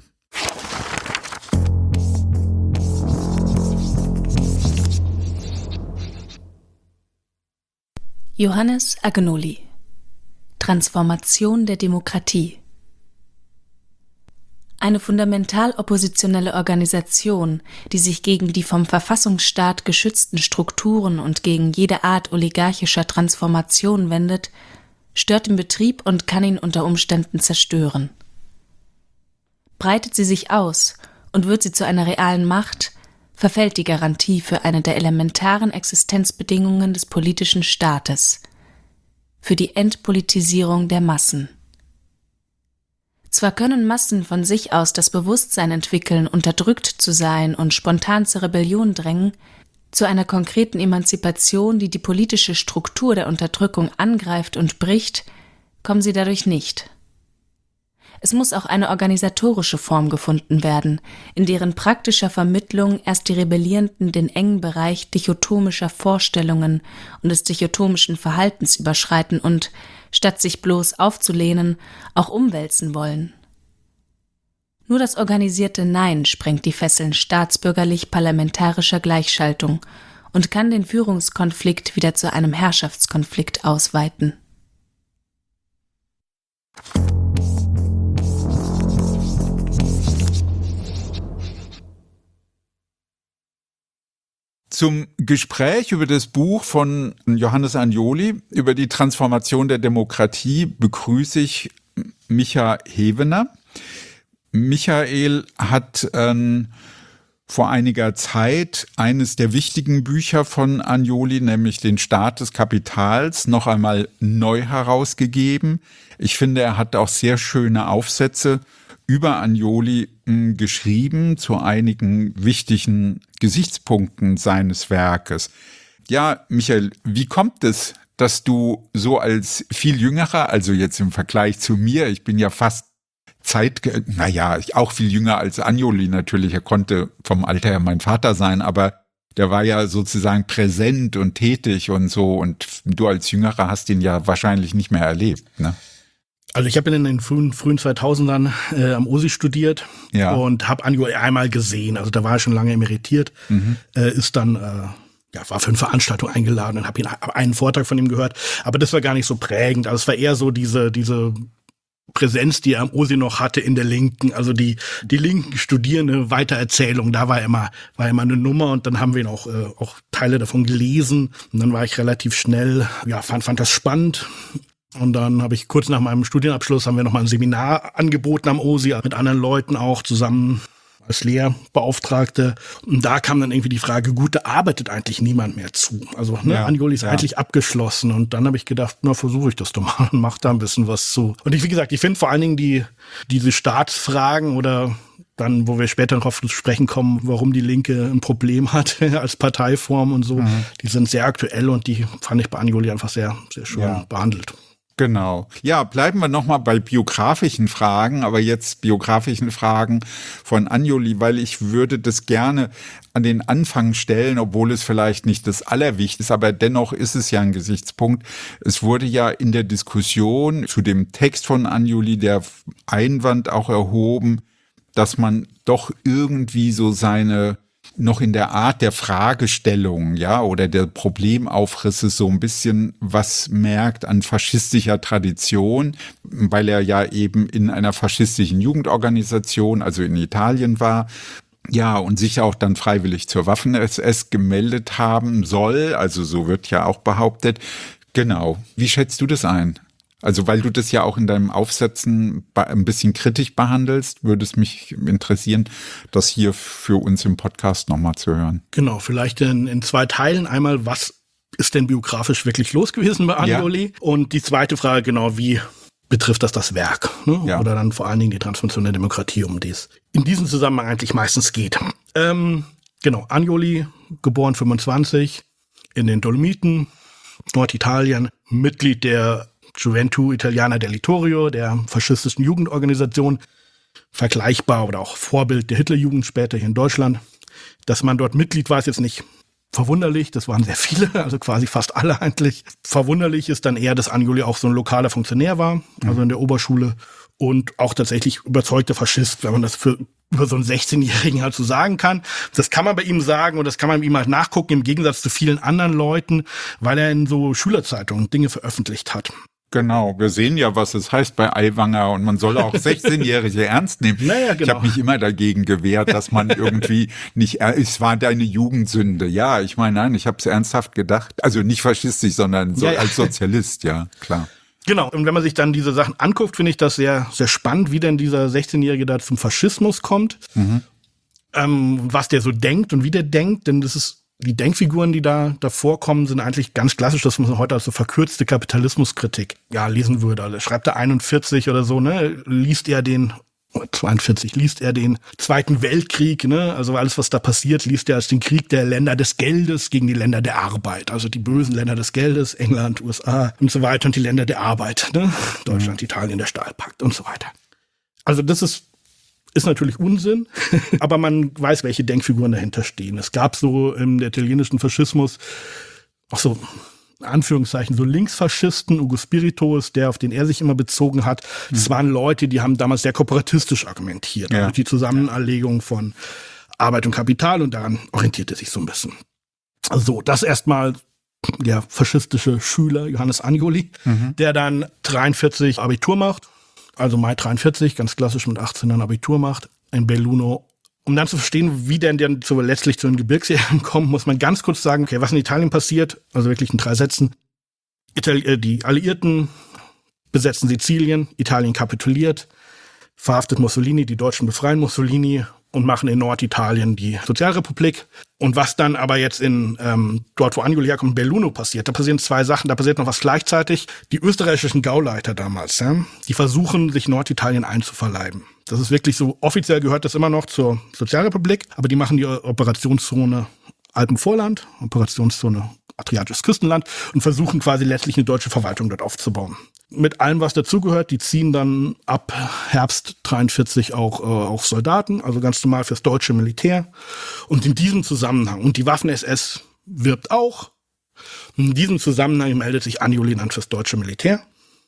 [SPEAKER 1] Johannes Agnoli: Transformation der Demokratie. Eine fundamental oppositionelle Organisation, die sich gegen die vom Verfassungsstaat geschützten Strukturen und gegen jede Art oligarchischer Transformation wendet, stört den Betrieb und kann ihn unter Umständen zerstören. Breitet sie sich aus und wird sie zu einer realen Macht, verfällt die Garantie für eine der elementaren Existenzbedingungen des politischen Staates, für die Entpolitisierung der Massen. Zwar können Massen von sich aus das Bewusstsein entwickeln, unterdrückt zu sein und spontan zur Rebellion drängen, zu einer konkreten Emanzipation, die die politische Struktur der Unterdrückung angreift und bricht, kommen sie dadurch nicht. Es muss auch eine organisatorische Form gefunden werden, in deren praktischer Vermittlung erst die Rebellierenden den engen Bereich dichotomischer Vorstellungen und des dichotomischen Verhaltens überschreiten und, statt sich bloß aufzulehnen, auch umwälzen wollen. Nur das organisierte Nein sprengt die Fesseln staatsbürgerlich-parlamentarischer Gleichschaltung und kann den Führungskonflikt wieder zu einem Herrschaftskonflikt ausweiten.
[SPEAKER 2] Zum Gespräch über das Buch von Johannes Agnoli über die Transformation der Demokratie begrüße ich Micha Hevener. Michael hat vor einiger Zeit eines der wichtigen Bücher von Agnoli, nämlich den Staat des Kapitals, noch einmal neu herausgegeben. Ich finde, er hat auch sehr schöne Aufsätze über Agnoli geschrieben zu einigen wichtigen Gesichtspunkten seines Werkes. Ja, Michael, wie kommt es, dass du so als viel jüngerer, also jetzt im Vergleich zu mir, ich bin ja fast auch viel jünger als Agnoli natürlich, er konnte vom Alter her mein Vater sein, aber der war ja sozusagen präsent und tätig und so, und du als Jüngerer hast ihn ja wahrscheinlich nicht mehr erlebt, ne?
[SPEAKER 3] Also ich habe in den frühen 2000ern am OSI studiert, ja, und habe Agnoli einmal gesehen. Also da war er schon lange emeritiert, ist dann war für eine Veranstaltung eingeladen und habe einen Vortrag von ihm gehört. Aber das war gar nicht so prägend. Also es war eher so diese Präsenz, die er am OSI noch hatte in der Linken, also die linken Studierende Weitererzählung, da war immer eine Nummer, und dann haben wir auch Teile davon gelesen, und dann war ich relativ schnell, fand das spannend. Und dann habe ich kurz nach meinem Studienabschluss haben wir nochmal ein Seminar angeboten am OSI, mit anderen Leuten auch zusammen als Lehrbeauftragte. Und da kam dann irgendwie die Frage, gut, da arbeitet eigentlich niemand mehr zu. Also Agnoli ist eigentlich abgeschlossen. Und dann habe ich gedacht, versuche ich das doch mal und mache da ein bisschen was zu. Und wie gesagt, ich finde vor allen Dingen diese Staatsfragen oder Dann, wo wir später noch auf zu sprechen kommen, warum die Linke ein Problem hat als Parteiform und so, die sind sehr aktuell und die fand ich bei Anjoli einfach sehr, sehr schön behandelt.
[SPEAKER 2] Genau. Ja, bleiben wir nochmal bei biografischen Fragen, aber jetzt biografischen Fragen von Anjoli, weil ich würde das gerne an den Anfang stellen, obwohl es vielleicht nicht das Allerwichtigste ist, aber dennoch ist es ja ein Gesichtspunkt. Es wurde ja in der Diskussion zu dem Text von Anjoli der Einwand auch erhoben, dass man doch irgendwie so seine noch in der Art der Fragestellung, ja, oder der Problemaufrisse so ein bisschen was merkt an faschistischer Tradition, weil er ja eben in einer faschistischen Jugendorganisation, also in Italien war, ja, und sich auch dann freiwillig zur Waffen-SS gemeldet haben soll, also so wird ja auch behauptet. Genau. Wie schätzt du das ein? Also weil du das ja auch in deinem Aufsätzen ein bisschen kritisch behandelst, würde es mich interessieren, das hier für uns im Podcast nochmal zu hören.
[SPEAKER 3] Genau, vielleicht in 2 Teilen. Einmal, was ist denn biografisch wirklich los gewesen bei Anjoli? Ja. Und die zweite Frage, genau, wie betrifft das Werk? Ne? Ja. Oder dann vor allen Dingen die Transformation der Demokratie, um die es in diesem Zusammenhang eigentlich meistens geht. Genau, Anjoli, geboren 25, in den Dolomiten, Norditalien, Mitglied der Gioventù Italiana del Littorio, der faschistischen Jugendorganisation, vergleichbar oder auch Vorbild der Hitlerjugend später hier in Deutschland. Dass man dort Mitglied war, ist jetzt nicht verwunderlich, das waren sehr viele, also quasi fast alle eigentlich. Verwunderlich ist dann eher, dass Anjoli auch so ein lokaler Funktionär war, also in der Oberschule und auch tatsächlich überzeugter Faschist, wenn man das über so einen 16-Jährigen halt so sagen kann. Das kann man bei ihm sagen und das kann man bei ihm halt nachgucken, im Gegensatz zu vielen anderen Leuten, weil er in so Schülerzeitungen Dinge veröffentlicht hat.
[SPEAKER 2] Genau, wir sehen ja, was es heißt bei Aiwanger und man soll auch 16-Jährige ernst nehmen.
[SPEAKER 3] Naja, genau.
[SPEAKER 2] Ich habe mich immer dagegen gewehrt, dass man irgendwie nicht, es war deine Jugendsünde. Ja, ich meine, nein, ich habe es ernsthaft gedacht. Also nicht faschistisch, sondern so als Sozialist, ja, klar.
[SPEAKER 3] Genau, und wenn man sich dann diese Sachen anguckt, finde ich das sehr, sehr spannend, wie denn dieser 16-Jährige da zum Faschismus kommt, was der so denkt und wie der denkt, denn das ist die Denkfiguren, die da vorkommen, sind eigentlich ganz klassisch, dass man heute als so verkürzte Kapitalismuskritik lesen würde. Also schreibt er 41 oder so, ne, liest er den 42, liest er den Zweiten Weltkrieg, ne, also alles, was da passiert, liest er als den Krieg der Länder des Geldes gegen die Länder der Arbeit. Also die bösen Länder des Geldes, England, USA und so weiter und die Länder der Arbeit, ne, Deutschland, Italien, der Stahlpakt und so weiter. Also das ist natürlich Unsinn, aber man weiß, welche Denkfiguren dahinter stehen. Es gab so im italienischen Faschismus auch so, in Anführungszeichen, so Linksfaschisten, Ugo Spiritus, auf den er sich immer bezogen hat. Das waren Leute, die haben damals sehr kooperatistisch argumentiert. Also die Zusammenlegung von Arbeit und Kapital und daran orientierte sich so ein bisschen. Also das erstmal der faschistische Schüler Johannes Anjoli, der dann 43 Abitur macht. Also Mai 43, ganz klassisch mit 18 dann Abitur macht, in Belluno. Um dann zu verstehen, wie denn letztlich zu den Gebirgsjägern kommt, muss man ganz kurz sagen, okay, was in Italien passiert, also wirklich in 3 Sätzen. Die Alliierten besetzen Sizilien, Italien kapituliert, verhaftet Mussolini, die Deutschen befreien Mussolini und machen in Norditalien die Sozialrepublik. Und was dann aber jetzt dort, wo Anjoli herkommt, in Belluno passiert, da passieren 2 Sachen, da passiert noch was gleichzeitig. Die österreichischen Gauleiter damals, die versuchen, sich Norditalien einzuverleiben. Das ist wirklich so, offiziell gehört das immer noch zur Sozialrepublik, aber die machen die Operationszone Alpenvorland, Operationszone Adriatisches Küstenland und versuchen quasi letztlich eine deutsche Verwaltung dort aufzubauen. Mit allem, was dazugehört, die ziehen dann ab Herbst 43 auch Soldaten, also ganz normal fürs deutsche Militär. Und in diesem Zusammenhang, und die Waffen-SS wirbt auch, in diesem Zusammenhang meldet sich Anjoli dann fürs deutsche Militär.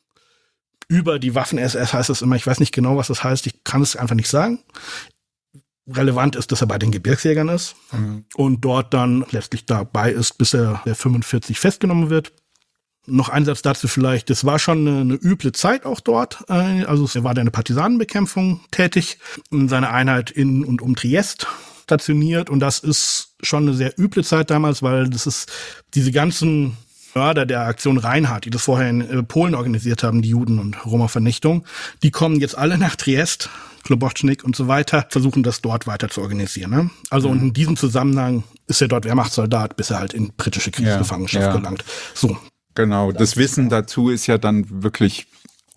[SPEAKER 3] Über die Waffen-SS heißt es immer, ich weiß nicht genau, was das heißt, ich kann es einfach nicht sagen. Relevant ist, dass er bei den Gebirgsjägern ist und dort dann letztlich dabei ist, bis er 45 festgenommen wird. Noch ein Satz dazu vielleicht, das war schon eine üble Zeit auch dort. Also er war da in der Partisanenbekämpfung tätig, in seiner Einheit in und um Triest stationiert und das ist schon eine sehr üble Zeit damals, weil das ist diese ganzen Mörder der Aktion Reinhardt, die das vorher in Polen organisiert haben, die Juden- und Roma-Vernichtung, die kommen jetzt alle nach Triest, Klobocznik und so weiter, versuchen das dort weiter zu organisieren. Ne? Also und in diesem Zusammenhang ist er dort Wehrmachtssoldat, bis er halt in britische Kriegsgefangenschaft gelangt. So.
[SPEAKER 2] Genau, das Wissen dazu ist ja dann wirklich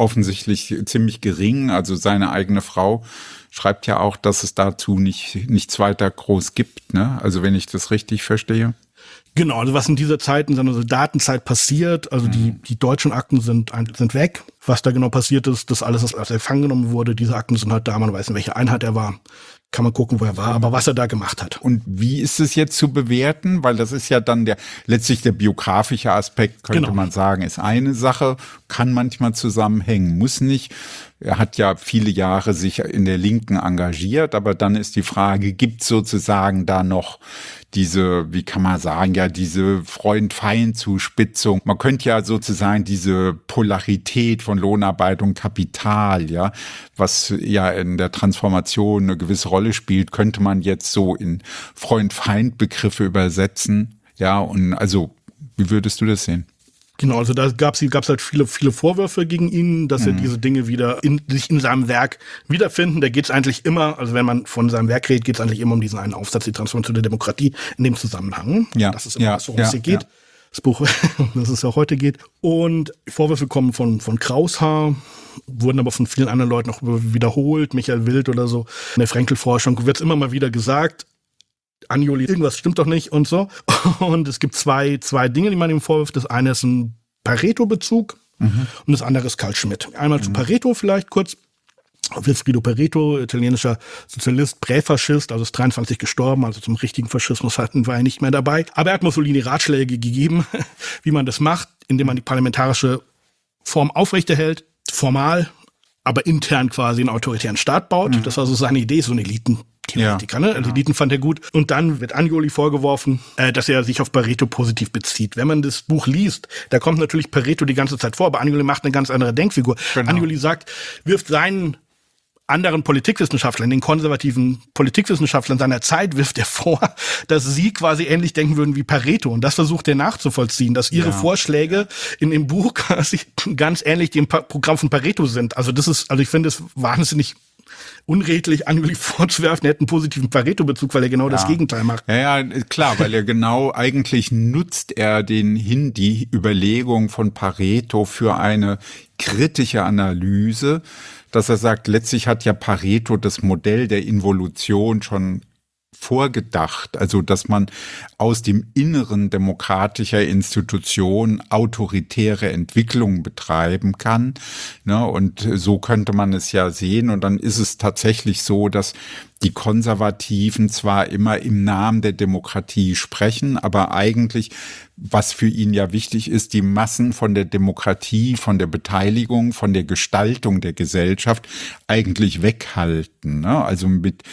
[SPEAKER 2] offensichtlich ziemlich gering. Also seine eigene Frau schreibt ja auch, dass es dazu nichts weiter groß gibt, ne? Also wenn ich das richtig verstehe.
[SPEAKER 3] Genau, also was in dieser Zeit, in seiner Soldatenzeit passiert, also die deutschen Akten sind weg. Was da genau passiert ist, das alles, was als gefangen genommen wurde, diese Akten sind halt da, man weiß, in welcher Einheit er war. Kann man gucken, wo er war, aber was er da gemacht hat.
[SPEAKER 2] Und wie ist es jetzt zu bewerten? Weil das ist ja dann letztlich der biografische Aspekt, könnte man sagen, ist eine Sache, kann manchmal zusammenhängen, muss nicht. Er hat ja viele Jahre sich in der Linken engagiert, aber dann ist die Frage, gibt es sozusagen da noch diese, wie kann man sagen, ja, diese Freund-Feind-Zuspitzung. Man könnte ja sozusagen diese Polarität von Lohnarbeit und Kapital, ja, was ja in der Transformation eine gewisse Rolle spielt, könnte man jetzt so in Freund-Feind-Begriffe übersetzen. Ja, und also, wie würdest du das sehen?
[SPEAKER 3] Genau, also da gab's halt viele Vorwürfe gegen ihn, dass er diese Dinge wieder sich in seinem Werk wiederfinden. Da geht's eigentlich immer, also wenn man von seinem Werk redet, geht's eigentlich immer um diesen einen Aufsatz, die Transformation der Demokratie, in dem Zusammenhang.
[SPEAKER 2] Ja.
[SPEAKER 3] Das ist immer das, worum es hier geht. Ja. Das Buch, das es ja heute geht. Und Vorwürfe kommen von Kraushaar, wurden aber von vielen anderen Leuten auch wiederholt, Michael Wild oder so. In der Frenkel-Forschung wird's immer mal wieder gesagt, Anjoli, irgendwas stimmt doch nicht und so. Und es gibt zwei Dinge, die man ihm vorwirft. Das eine ist ein Pareto-Bezug und das andere ist Carl Schmitt. Einmal zu Pareto vielleicht kurz. Wilfrido Pareto, italienischer Sozialist, Präfaschist, also ist 23 gestorben, also zum richtigen Faschismus war er nicht mehr dabei. Aber er hat Mussolini Ratschläge gegeben, wie man das macht, indem man die parlamentarische Form aufrechterhält, formal, aber intern quasi einen autoritären Staat baut. Das war so seine Idee, so eine Elitentheoretiker, ne? Also Eliten fand er gut. Und dann wird Anjoli vorgeworfen, dass er sich auf Pareto positiv bezieht. Wenn man das Buch liest, da kommt natürlich Pareto die ganze Zeit vor, aber Anjoli macht eine ganz andere Denkfigur. Genau. Anjoli wirft seinen anderen Politikwissenschaftlern, den konservativen Politikwissenschaftlern seiner Zeit wirft er vor, dass sie quasi ähnlich denken würden wie Pareto. Und das versucht er nachzuvollziehen, dass ihre Vorschläge in dem Buch quasi ganz ähnlich dem Programm von Pareto sind. Also ich finde es wahnsinnig unredlich, Anjoli vorzuwerfen, er hätte einen positiven Pareto-Bezug, weil er genau das Gegenteil macht.
[SPEAKER 2] Ja, klar, weil er genau, eigentlich nutzt er die Überlegung von Pareto für eine kritische Analyse, dass er sagt, letztlich hat ja Pareto das Modell der Involution schon vorgedacht, also dass man aus dem Inneren demokratischer Institutionen autoritäre Entwicklung betreiben kann, ne? Und so könnte man es ja sehen. Und dann ist es tatsächlich so, dass die Konservativen zwar immer im Namen der Demokratie sprechen, aber eigentlich, was für ihn ja wichtig ist, die Massen von der Demokratie, von der Beteiligung, von der Gestaltung der Gesellschaft eigentlich weghalten, ne? Also mit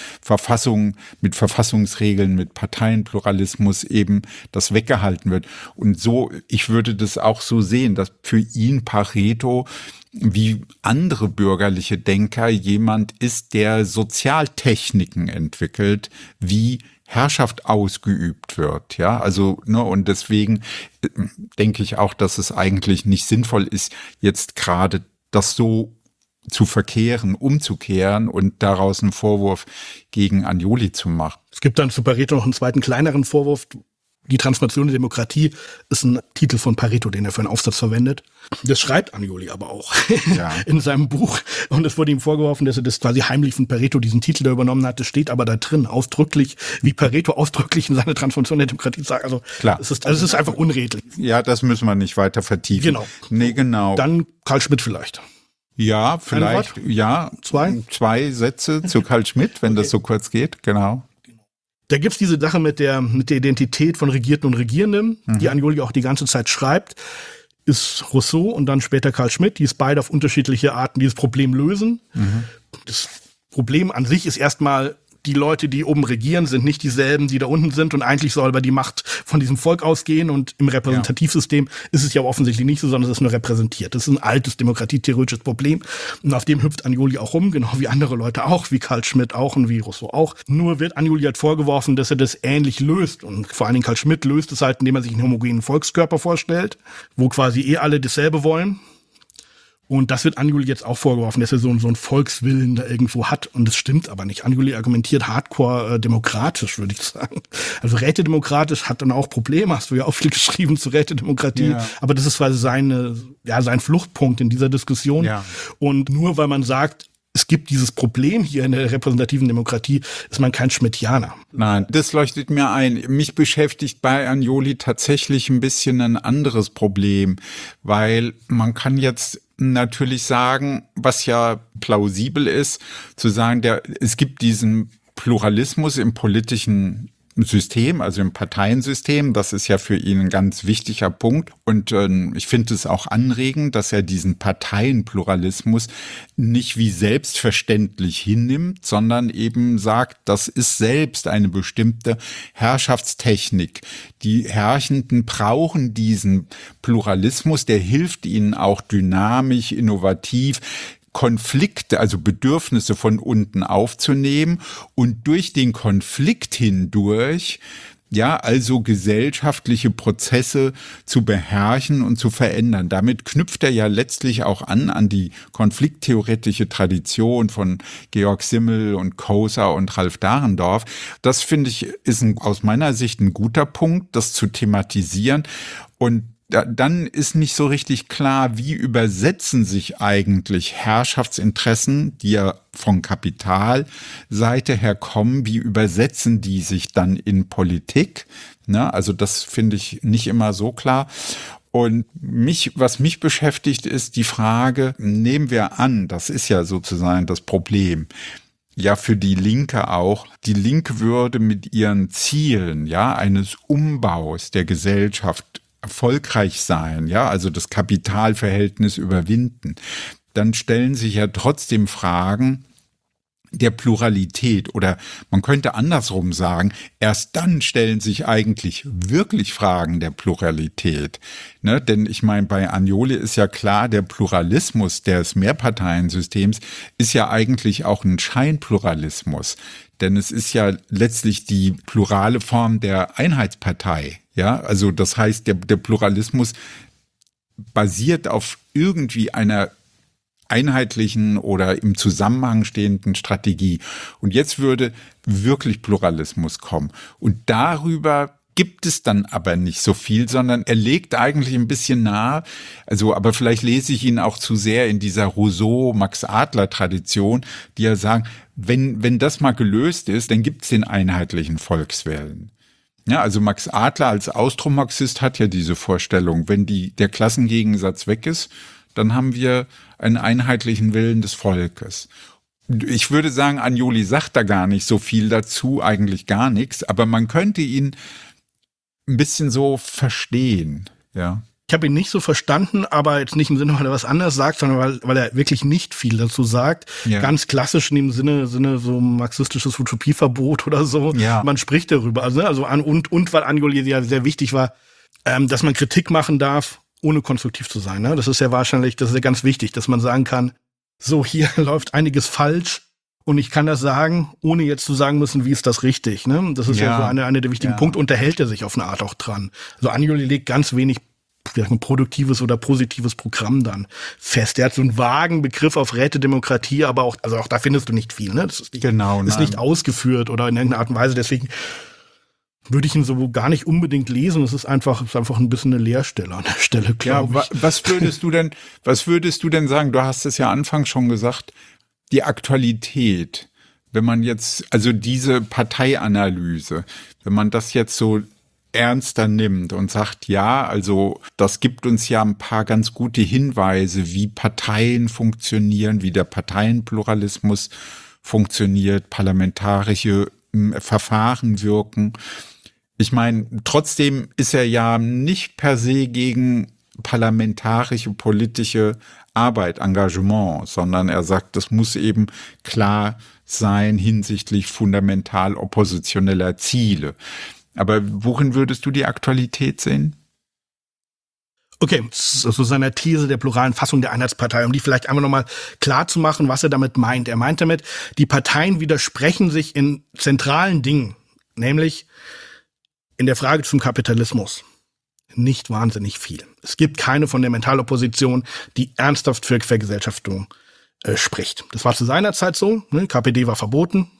[SPEAKER 2] Verfassungsregeln, mit Parteienpluralismus eben das weggehalten wird. Und so, ich würde das auch so sehen, dass für ihn Pareto wie andere bürgerliche Denker jemand ist, der Sozialtechniken entwickelt, wie Herrschaft ausgeübt wird, ja, also, ne, und deswegen denke ich auch, dass es eigentlich nicht sinnvoll ist, jetzt gerade das so zu umzukehren und daraus einen Vorwurf gegen Anjoli zu machen.
[SPEAKER 3] Es gibt dann zu Pareto noch einen zweiten, kleineren Vorwurf. Die Transformation der Demokratie ist ein Titel von Pareto, den er für einen Aufsatz verwendet. Das schreibt Anjoli aber auch in seinem Buch. Und es wurde ihm vorgeworfen, dass er das quasi heimlich von Pareto diesen Titel da übernommen hat. Das steht aber da drin, ausdrücklich, wie Pareto ausdrücklich in seiner Transformation der Demokratie sagt. Also klar, es ist einfach unredlich.
[SPEAKER 2] Ja, das müssen wir nicht weiter vertiefen.
[SPEAKER 3] Genau.
[SPEAKER 2] Nee, genau.
[SPEAKER 3] Dann Karl Schmitt vielleicht.
[SPEAKER 2] Ja, vielleicht, ja. Zwei Sätze zu Karl Schmitt, wenn das so kurz geht, genau.
[SPEAKER 3] Da gibt's diese Sache mit der Identität von Regierten und Regierenden, die Anjoli auch die ganze Zeit schreibt, ist Rousseau und dann später Karl Schmitt, die es beide auf unterschiedliche Arten dieses Problem lösen. Das Problem an sich ist erstmal, die Leute, die oben regieren, sind nicht dieselben, die da unten sind und eigentlich soll aber die Macht von diesem Volk ausgehen und im Repräsentativsystem ist es ja offensichtlich nicht so, sondern es ist nur repräsentiert. Das ist ein altes demokratietheoretisches Problem und auf dem hüpft Anjoli auch rum, genau wie andere Leute auch, wie Karl Schmitt auch und wie Rousseau auch. Nur wird Anjoli halt vorgeworfen, dass er das ähnlich löst und vor allen Dingen Karl Schmitt löst es halt, indem er sich einen homogenen Volkskörper vorstellt, wo quasi alle dasselbe wollen. Und das wird Anjuli jetzt auch vorgeworfen, dass er so einen Volkswillen da irgendwo hat. Und das stimmt aber nicht. Anjuli argumentiert hardcore demokratisch, würde ich sagen. Also rätedemokratisch hat dann auch Probleme. Hast du ja auch viel geschrieben zu Rätedemokratie. Ja. Aber das ist quasi sein Fluchtpunkt in dieser Diskussion. Ja. Und nur weil man sagt, es gibt dieses Problem hier in der repräsentativen Demokratie, ist man kein Schmittianer.
[SPEAKER 2] Nein, das leuchtet mir ein. Mich beschäftigt bei Anjoli tatsächlich ein bisschen ein anderes Problem, weil man kann jetzt natürlich sagen, was ja plausibel ist, zu sagen, es gibt diesen Pluralismus im politischen System, also im Parteiensystem. Das ist ja für ihn ein ganz wichtiger Punkt. Und ich finde es auch anregend, dass er diesen Parteienpluralismus nicht wie selbstverständlich hinnimmt, sondern eben sagt, das ist selbst eine bestimmte Herrschaftstechnik. Die Herrschenden brauchen diesen Pluralismus, der hilft ihnen auch dynamisch, innovativ, Konflikte, also Bedürfnisse von unten aufzunehmen und durch den Konflikt hindurch, ja, also gesellschaftliche Prozesse zu beherrschen und zu verändern. Damit knüpft er ja letztlich auch an die konflikttheoretische Tradition von Georg Simmel und Koser und Ralf Dahrendorf. Das, finde ich, ist aus meiner Sicht ein guter Punkt, das zu thematisieren. Und dann ist nicht so richtig klar, wie übersetzen sich eigentlich Herrschaftsinteressen, die ja von Kapitalseite her kommen, wie übersetzen die sich dann in Politik? Ne? Also das finde ich nicht immer so klar. Und was mich beschäftigt, ist die Frage, nehmen wir an, das ist ja sozusagen das Problem, ja für die Linke auch, die Linke würde mit ihren Zielen, ja, eines Umbaus der Gesellschaft erfolgreich sein, ja, also das Kapitalverhältnis überwinden, dann stellen sich ja trotzdem Fragen der Pluralität oder man könnte andersrum sagen, erst dann stellen sich eigentlich wirklich Fragen der Pluralität. Ne? Denn ich meine, bei Anjoli ist ja klar, der Pluralismus des Mehrparteiensystems ist ja eigentlich auch ein Scheinpluralismus. Denn es ist ja letztlich die plurale Form der Einheitspartei. Ja, also das heißt, der Pluralismus basiert auf irgendwie einer einheitlichen oder im Zusammenhang stehenden Strategie. Und jetzt würde wirklich Pluralismus kommen. Und darüber gibt es dann aber nicht so viel, sondern er legt eigentlich ein bisschen nahe, also aber vielleicht lese ich ihn auch zu sehr in dieser Rousseau-Max-Adler-Tradition, die ja sagen, wenn das mal gelöst ist, dann gibt es den einheitlichen Volkswillen. Ja, also Max Adler als Austromarxist hat ja diese Vorstellung, wenn der Klassengegensatz weg ist, dann haben wir einen einheitlichen Willen des Volkes. Ich würde sagen, Anjoli sagt da gar nicht so viel dazu, eigentlich gar nichts, aber man könnte ihn ein bisschen so verstehen, ja.
[SPEAKER 3] Ich habe ihn nicht so verstanden, aber jetzt nicht im Sinne, weil er was anderes sagt, sondern weil er wirklich nicht viel dazu sagt. Ja. Ganz klassisch in dem Sinne so marxistisches Utopieverbot oder so. Ja. Man spricht darüber. Und weil Anjoli ja sehr wichtig war, dass man Kritik machen darf, ohne konstruktiv zu sein. Ne? Das ist ja ganz wichtig, dass man sagen kann, so hier läuft einiges falsch und ich kann das sagen, ohne jetzt zu sagen müssen, wie ist das richtig. Ne? Das ist ja so eine der wichtigen Punkte und da hält er sich auf eine Art auch dran. Also Anjoli legt ganz wenig ein produktives oder positives Programm dann fest. Er hat so einen vagen Begriff auf Rätedemokratie, aber auch da findest du nicht viel. Ne? Das ist nicht ausgeführt oder in irgendeiner Art und Weise. Deswegen würde ich ihn so gar nicht unbedingt lesen. Es ist einfach ein bisschen eine Leerstelle an der Stelle, glaube ich.
[SPEAKER 2] Was würdest du denn sagen? Du hast es ja anfangs schon gesagt, die Aktualität, wenn man jetzt, also diese Parteianalyse, wenn man das jetzt so ernster nimmt und sagt, ja, also das gibt uns ja ein paar ganz gute Hinweise, wie Parteien funktionieren, wie der Parteienpluralismus funktioniert, parlamentarische Verfahren wirken. Ich meine, trotzdem ist er ja nicht per se gegen parlamentarische, politische Arbeit, Engagement, sondern er sagt, das muss eben klar sein hinsichtlich fundamental oppositioneller Ziele. Aber worin würdest du die Aktualität sehen?
[SPEAKER 3] Okay, zu seiner These der pluralen Fassung der Einheitspartei, um die vielleicht einmal nochmal klar zu machen, was er damit meint. Er meint damit, die Parteien widersprechen sich in zentralen Dingen, nämlich in der Frage zum Kapitalismus. nicht wahnsinnig viel. Es gibt keine Fundamentalopposition, die ernsthaft für Vergesellschaftung spricht. Das war zu seiner Zeit so. Ne? KPD war verboten.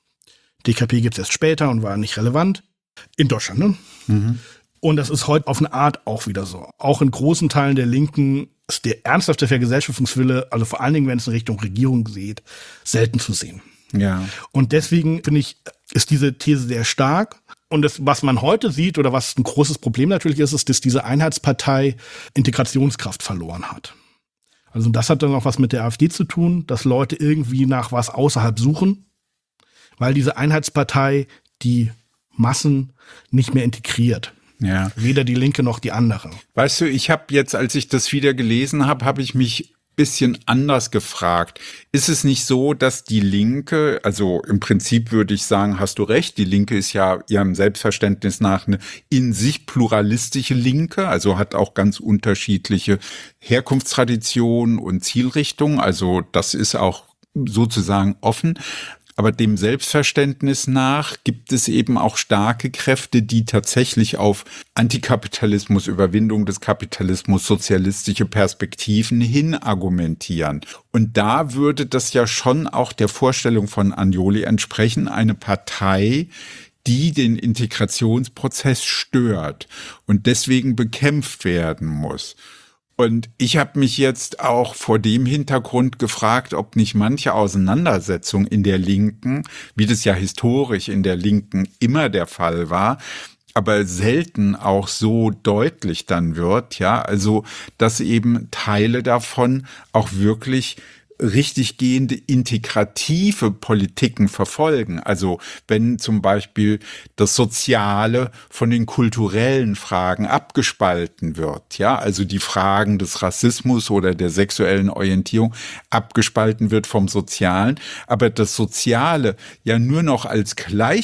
[SPEAKER 3] DKP gibt es erst später und war nicht relevant. In Deutschland, ne? Mhm. Und das ist heute auf eine Art auch wieder so. Auch in großen Teilen der Linken ist der ernsthafte Vergesellschaftungswille, also vor allen Dingen, wenn es in Richtung Regierung geht, selten zu sehen.
[SPEAKER 2] Ja.
[SPEAKER 3] Und deswegen, finde ich, ist diese These sehr stark. Und das, was man heute sieht oder was ein großes Problem natürlich ist, dass diese Einheitspartei Integrationskraft verloren hat. Also das hat dann auch was mit der AfD zu tun, dass Leute irgendwie nach was außerhalb suchen, weil diese Einheitspartei die Massen nicht mehr integriert.
[SPEAKER 2] Ja.
[SPEAKER 3] Weder die Linke noch die andere.
[SPEAKER 2] Weißt du, ich habe jetzt, als ich das wieder gelesen habe, habe ich mich bisschen anders gefragt. Ist es nicht so, dass die Linke, also im Prinzip würde ich sagen, hast du recht, die Linke ist ja ihrem Selbstverständnis nach eine in sich pluralistische Linke, also hat auch ganz unterschiedliche Herkunftstraditionen und Zielrichtungen, also das ist auch sozusagen offen. Aber dem Selbstverständnis nach gibt es eben auch starke Kräfte, die tatsächlich auf Antikapitalismus, Überwindung des Kapitalismus, sozialistische Perspektiven hin argumentieren. Und da würde das ja schon auch der Vorstellung von Agnoli entsprechen, eine Partei, die den Integrationsprozess stört und deswegen bekämpft werden muss. Und ich habe mich jetzt auch vor dem Hintergrund gefragt, ob nicht manche Auseinandersetzung in der Linken, wie das ja historisch in der Linken immer der Fall war, aber selten auch so deutlich dann wird, ja, also dass eben Teile davon auch wirklich richtig gehende integrative Politiken verfolgen. Also wenn zum Beispiel das Soziale von den kulturellen Fragen abgespalten wird, ja, also die Fragen des Rassismus oder der sexuellen Orientierung abgespalten wird vom Sozialen, aber das Soziale ja nur noch als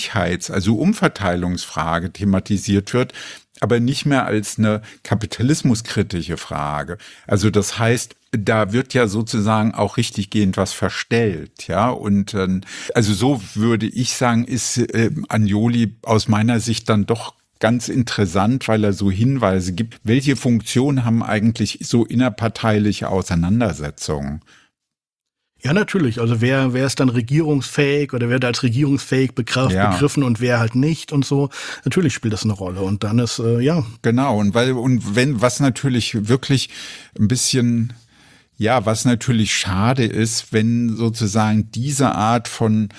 [SPEAKER 2] also Umverteilungsfrage thematisiert wird, aber nicht mehr als eine kapitalismuskritische Frage. Also das heißt, da wird ja sozusagen auch richtiggehend was verstellt, ja. Und also so würde ich sagen, ist Agnoli aus meiner Sicht dann doch ganz interessant, weil er so Hinweise gibt. Welche Funktion haben eigentlich so innerparteiliche Auseinandersetzungen?
[SPEAKER 3] Ja, natürlich. Also wer ist dann regierungsfähig oder wer wird als regierungsfähig begriffen und wer halt nicht und so. Natürlich spielt das eine Rolle. Und dann ist, ja.
[SPEAKER 2] Genau. Was natürlich wirklich ein bisschen, ja, was natürlich schade ist, wenn sozusagen diese Art von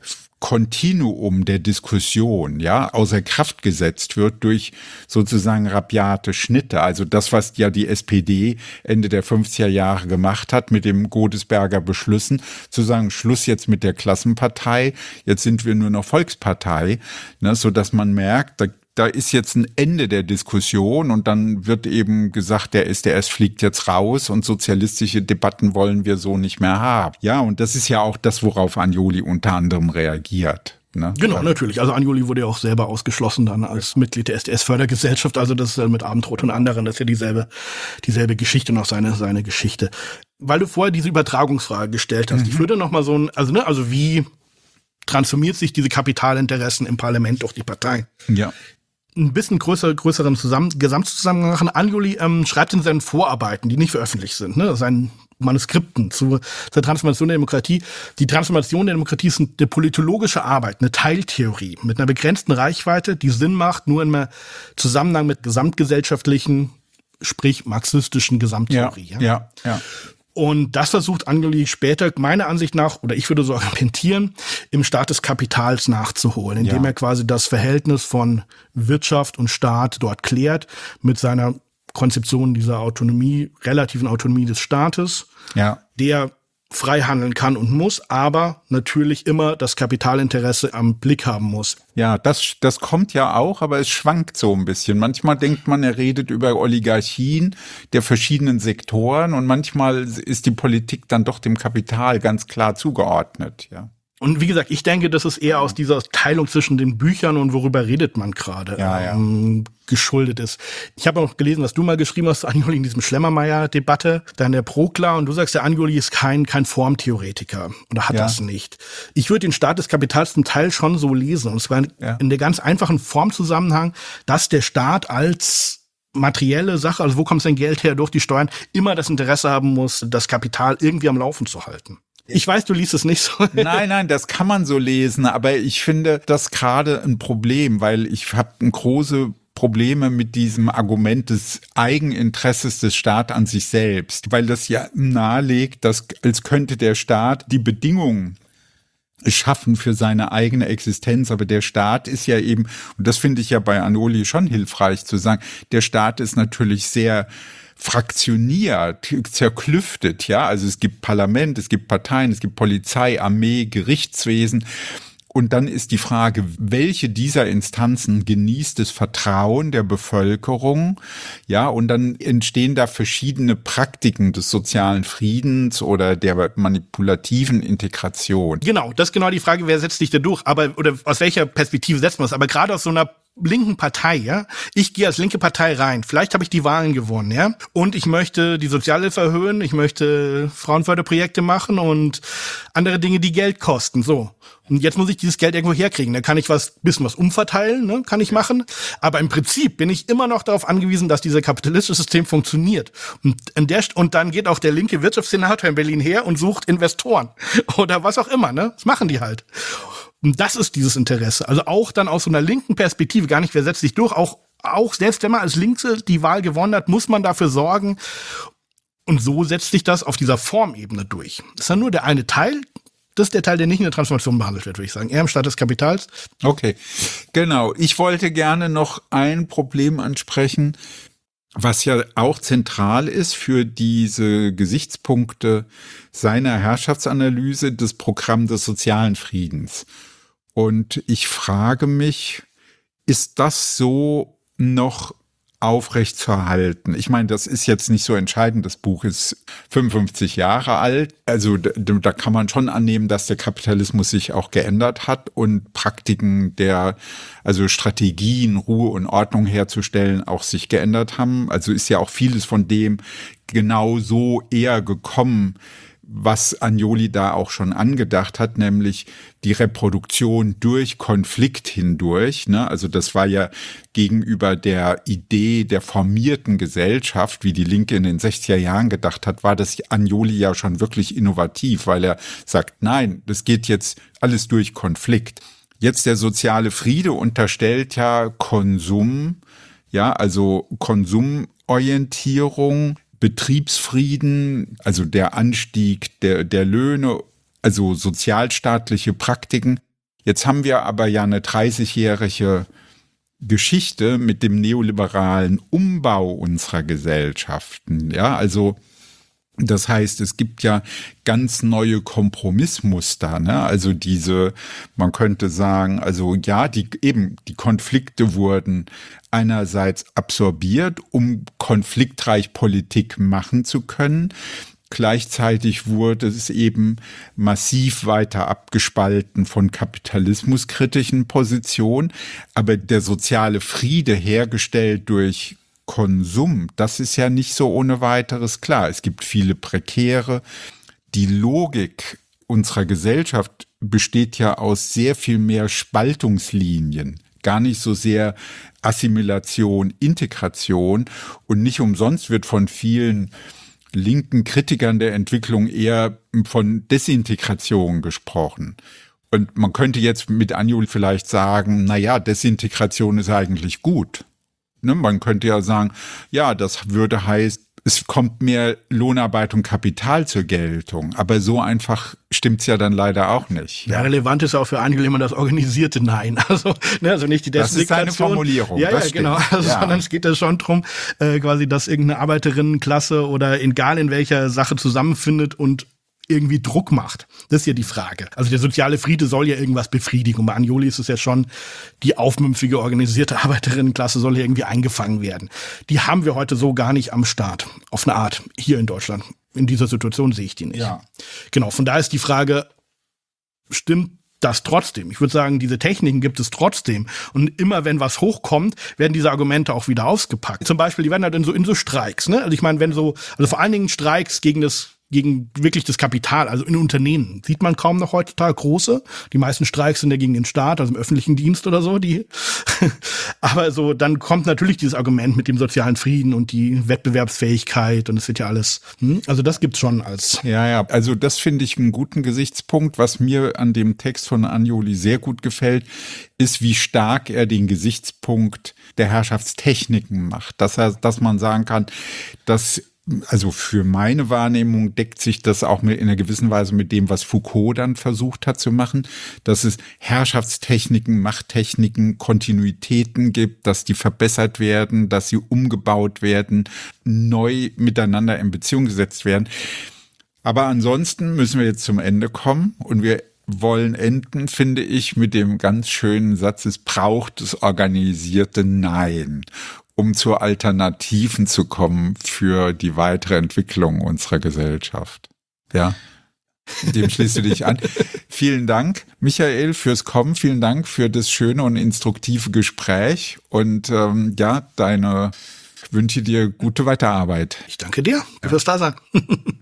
[SPEAKER 2] Kontinuum der Diskussion, ja, außer Kraft gesetzt wird durch sozusagen rabiate Schnitte. Also das, was ja die SPD Ende der 50er Jahre gemacht hat mit dem Godesberger Beschlüssen, zu sagen, Schluss jetzt mit der Klassenpartei, jetzt sind wir nur noch Volkspartei, ne, so dass man merkt, da ist jetzt ein Ende der Diskussion und dann wird eben gesagt, der SDS fliegt jetzt raus und sozialistische Debatten wollen wir so nicht mehr haben. Ja, und das ist ja auch das, worauf Agnoli unter anderem reagiert. Ne?
[SPEAKER 3] Genau, natürlich. Also Agnoli wurde ja auch selber ausgeschlossen dann als Mitglied der SDS-Fördergesellschaft. Also das ist mit Abendrot und anderen, das ist ja dieselbe Geschichte und auch seine Geschichte. Weil du vorher diese Übertragungsfrage gestellt hast. Ich würde noch mal also wie transformiert sich diese Kapitalinteressen im Parlament durch die Partei?
[SPEAKER 2] Ja.
[SPEAKER 3] Ein bisschen größeren Gesamtzusammenhang machen. Agnoli schreibt in seinen Vorarbeiten, die nicht veröffentlicht sind, ne, seinen Manuskripten zur Transformation der Demokratie. Die Transformation der Demokratie ist eine politologische Arbeit, eine Teiltheorie mit einer begrenzten Reichweite, die Sinn macht, nur im Zusammenhang mit gesamtgesellschaftlichen, sprich marxistischen Gesamttheorie.
[SPEAKER 2] Ja.
[SPEAKER 3] Und das versucht Agnoli später, meiner Ansicht nach, oder ich würde so argumentieren, im Staat des Kapitals nachzuholen, indem er quasi das Verhältnis von Wirtschaft und Staat dort klärt mit seiner Konzeption dieser relativen Autonomie des Staates, der frei handeln kann und muss, aber natürlich immer das Kapitalinteresse am Blick haben muss.
[SPEAKER 2] Ja, das kommt ja auch, aber es schwankt so ein bisschen. Manchmal denkt man, er redet über Oligarchien der verschiedenen Sektoren und manchmal ist die Politik dann doch dem Kapital ganz klar zugeordnet, ja.
[SPEAKER 3] Und wie gesagt, ich denke, das ist eher aus dieser Teilung zwischen den Büchern und worüber redet man gerade geschuldet ist. Ich habe auch gelesen, was du mal geschrieben hast, Agnoli, in diesem Schlemmermeier-Debatte, da in der Prokla, und du sagst, der Agnoli ist kein Formtheoretiker oder hat das nicht. Ich würde den Staat des Kapitals zum Teil schon so lesen, und zwar in der ganz einfachen Formzusammenhang, dass der Staat als materielle Sache, also wo kommt denn Geld her durch die Steuern, immer das Interesse haben muss, das Kapital irgendwie am Laufen zu halten. Ich weiß, du liest es nicht so.
[SPEAKER 2] Nein, das kann man so lesen, aber ich finde das gerade ein Problem, weil ich habe große Probleme mit diesem Argument des Eigeninteresses des Staates an sich selbst, weil das ja nahelegt, dass als könnte der Staat die Bedingungen schaffen für seine eigene Existenz, aber der Staat ist ja eben, und das finde ich ja bei Anjoli schon hilfreich zu sagen, der Staat ist natürlich sehr fraktioniert, zerklüftet, ja, also es gibt Parlament, es gibt Parteien, es gibt Polizei, Armee, Gerichtswesen. Und dann ist die Frage, welche dieser Instanzen genießt das Vertrauen der Bevölkerung? Ja, und dann entstehen da verschiedene Praktiken des sozialen Friedens oder der manipulativen Integration.
[SPEAKER 3] Genau, das ist genau die Frage, wer setzt sich da durch? Aber, oder aus welcher Perspektive setzt man es? Aber gerade aus so einer linken Partei, ja. Ich gehe als linke Partei rein. Vielleicht habe ich die Wahlen gewonnen, ja. Und ich möchte die Sozialhilfe erhöhen, ich möchte Frauenförderprojekte machen und andere Dinge, die Geld kosten, so. Und jetzt muss ich dieses Geld irgendwo herkriegen. Da kann ich bisschen was umverteilen, ne, kann ich machen. Aber im Prinzip bin ich immer noch darauf angewiesen, dass dieses kapitalistische System funktioniert. Und dann geht auch der linke Wirtschaftssenator in Berlin her und sucht Investoren. Oder was auch immer, ne. Das machen die halt. Und das ist dieses Interesse. Also auch dann aus so einer linken Perspektive, gar nicht, wer setzt sich durch, auch selbst wenn man als Linke die Wahl gewonnen hat, muss man dafür sorgen. Und so setzt sich das auf dieser Formebene durch. Das ist dann nur der eine Teil. Das ist der Teil, der nicht in der Transformation behandelt wird, würde ich sagen. Eher im Staat des Kapitals.
[SPEAKER 2] Okay, genau. Ich wollte gerne noch ein Problem ansprechen, was ja auch zentral ist für diese Gesichtspunkte seiner Herrschaftsanalyse, das Programm des sozialen Friedens. Und ich frage mich, ist das so noch aufrechtzuerhalten? Ich meine, das ist jetzt nicht so entscheidend. Das Buch ist 55 Jahre alt. Also da kann man schon annehmen, dass der Kapitalismus sich auch geändert hat und Praktiken also Strategien, Ruhe und Ordnung herzustellen, auch sich geändert haben. Also ist ja auch vieles von dem genau so eher gekommen, was Anjoli da auch schon angedacht hat, nämlich die Reproduktion durch Konflikt hindurch, ne? Also das war ja gegenüber der Idee der formierten Gesellschaft, wie die Linke in den 60er Jahren gedacht hat, war das Anjoli ja schon wirklich innovativ, weil er sagt, nein, das geht jetzt alles durch Konflikt. Jetzt der soziale Friede unterstellt ja Konsum, ja, also Konsumorientierung, Betriebsfrieden, also der Anstieg der Löhne, also sozialstaatliche Praktiken. Jetzt haben wir aber ja eine 30-jährige Geschichte mit dem neoliberalen Umbau unserer Gesellschaften. Ja, also das heißt, es gibt ja ganz neue Kompromissmuster, ne? Also man könnte sagen, also ja, die Konflikte wurden einerseits absorbiert, um konfliktreich Politik machen zu können. Gleichzeitig wurde es eben massiv weiter abgespalten von kapitalismuskritischen Positionen. Aber der soziale Friede hergestellt durch Konsum, das ist ja nicht so ohne weiteres klar. Es gibt viele Prekäre. Die Logik unserer Gesellschaft besteht ja aus sehr viel mehr Spaltungslinien. Gar nicht so sehr Assimilation, Integration. Und nicht umsonst wird von vielen linken Kritikern der Entwicklung eher von Desintegration gesprochen. Und man könnte jetzt mit Anjoli vielleicht sagen, naja, Desintegration ist eigentlich gut. Ne? Man könnte ja sagen, ja, das würde heißen, es kommt mehr Lohnarbeit und Kapital zur Geltung. Aber so einfach stimmt's ja dann leider auch nicht.
[SPEAKER 3] Ja, relevant ist auch für Anjoli immer das organisierte Nein. Also nicht die Desintegration.
[SPEAKER 2] Das ist seine Formulierung.
[SPEAKER 3] Ja, genau. Also, ja. Sondern es geht ja schon drum, quasi, dass irgendeine Arbeiterinnenklasse oder egal in welcher Sache zusammenfindet und irgendwie Druck macht. Das ist ja die Frage. Also der soziale Friede soll ja irgendwas befriedigen. Und bei Anjoli ist es ja schon, die aufmüpfige, organisierte Arbeiterinnenklasse soll ja irgendwie eingefangen werden. Die haben wir heute so gar nicht am Start. Auf eine Art. Hier in Deutschland. In dieser Situation sehe ich die nicht.
[SPEAKER 2] Ja.
[SPEAKER 3] Genau. Von daher ist die Frage, stimmt das trotzdem? Ich würde sagen, diese Techniken gibt es trotzdem. Und immer wenn was hochkommt, werden diese Argumente auch wieder ausgepackt. Zum Beispiel, die werden halt in so Streiks, ne? Also ich meine, also vor allen Dingen Streiks gegen wirklich das Kapital, also in Unternehmen. Sieht man kaum noch heutzutage große. Die meisten Streiks sind ja gegen den Staat, also im öffentlichen Dienst oder so, die Aber so, dann kommt natürlich dieses Argument mit dem sozialen Frieden und die Wettbewerbsfähigkeit und es wird ja alles, also das gibt's schon als.
[SPEAKER 2] Ja, also das finde ich einen guten Gesichtspunkt. Was mir an dem Text von Anjoli sehr gut gefällt, ist, wie stark er den Gesichtspunkt der Herrschaftstechniken macht. Dass man sagen kann, dass also für meine Wahrnehmung deckt sich das auch in einer gewissen Weise mit dem, was Foucault dann versucht hat zu machen, dass es Herrschaftstechniken, Machttechniken, Kontinuitäten gibt, dass die verbessert werden, dass sie umgebaut werden, neu miteinander in Beziehung gesetzt werden. Aber ansonsten müssen wir jetzt zum Ende kommen und wir wollen enden, finde ich, mit dem ganz schönen Satz, es braucht das organisierte Nein, um zu Alternativen zu kommen für die weitere Entwicklung unserer Gesellschaft. Ja, dem schließt du dich an. Vielen Dank, Michael, fürs Kommen. Vielen Dank für das schöne und instruktive Gespräch. Und wünsche dir gute Weiterarbeit.
[SPEAKER 3] Ich danke dir fürs Dasein.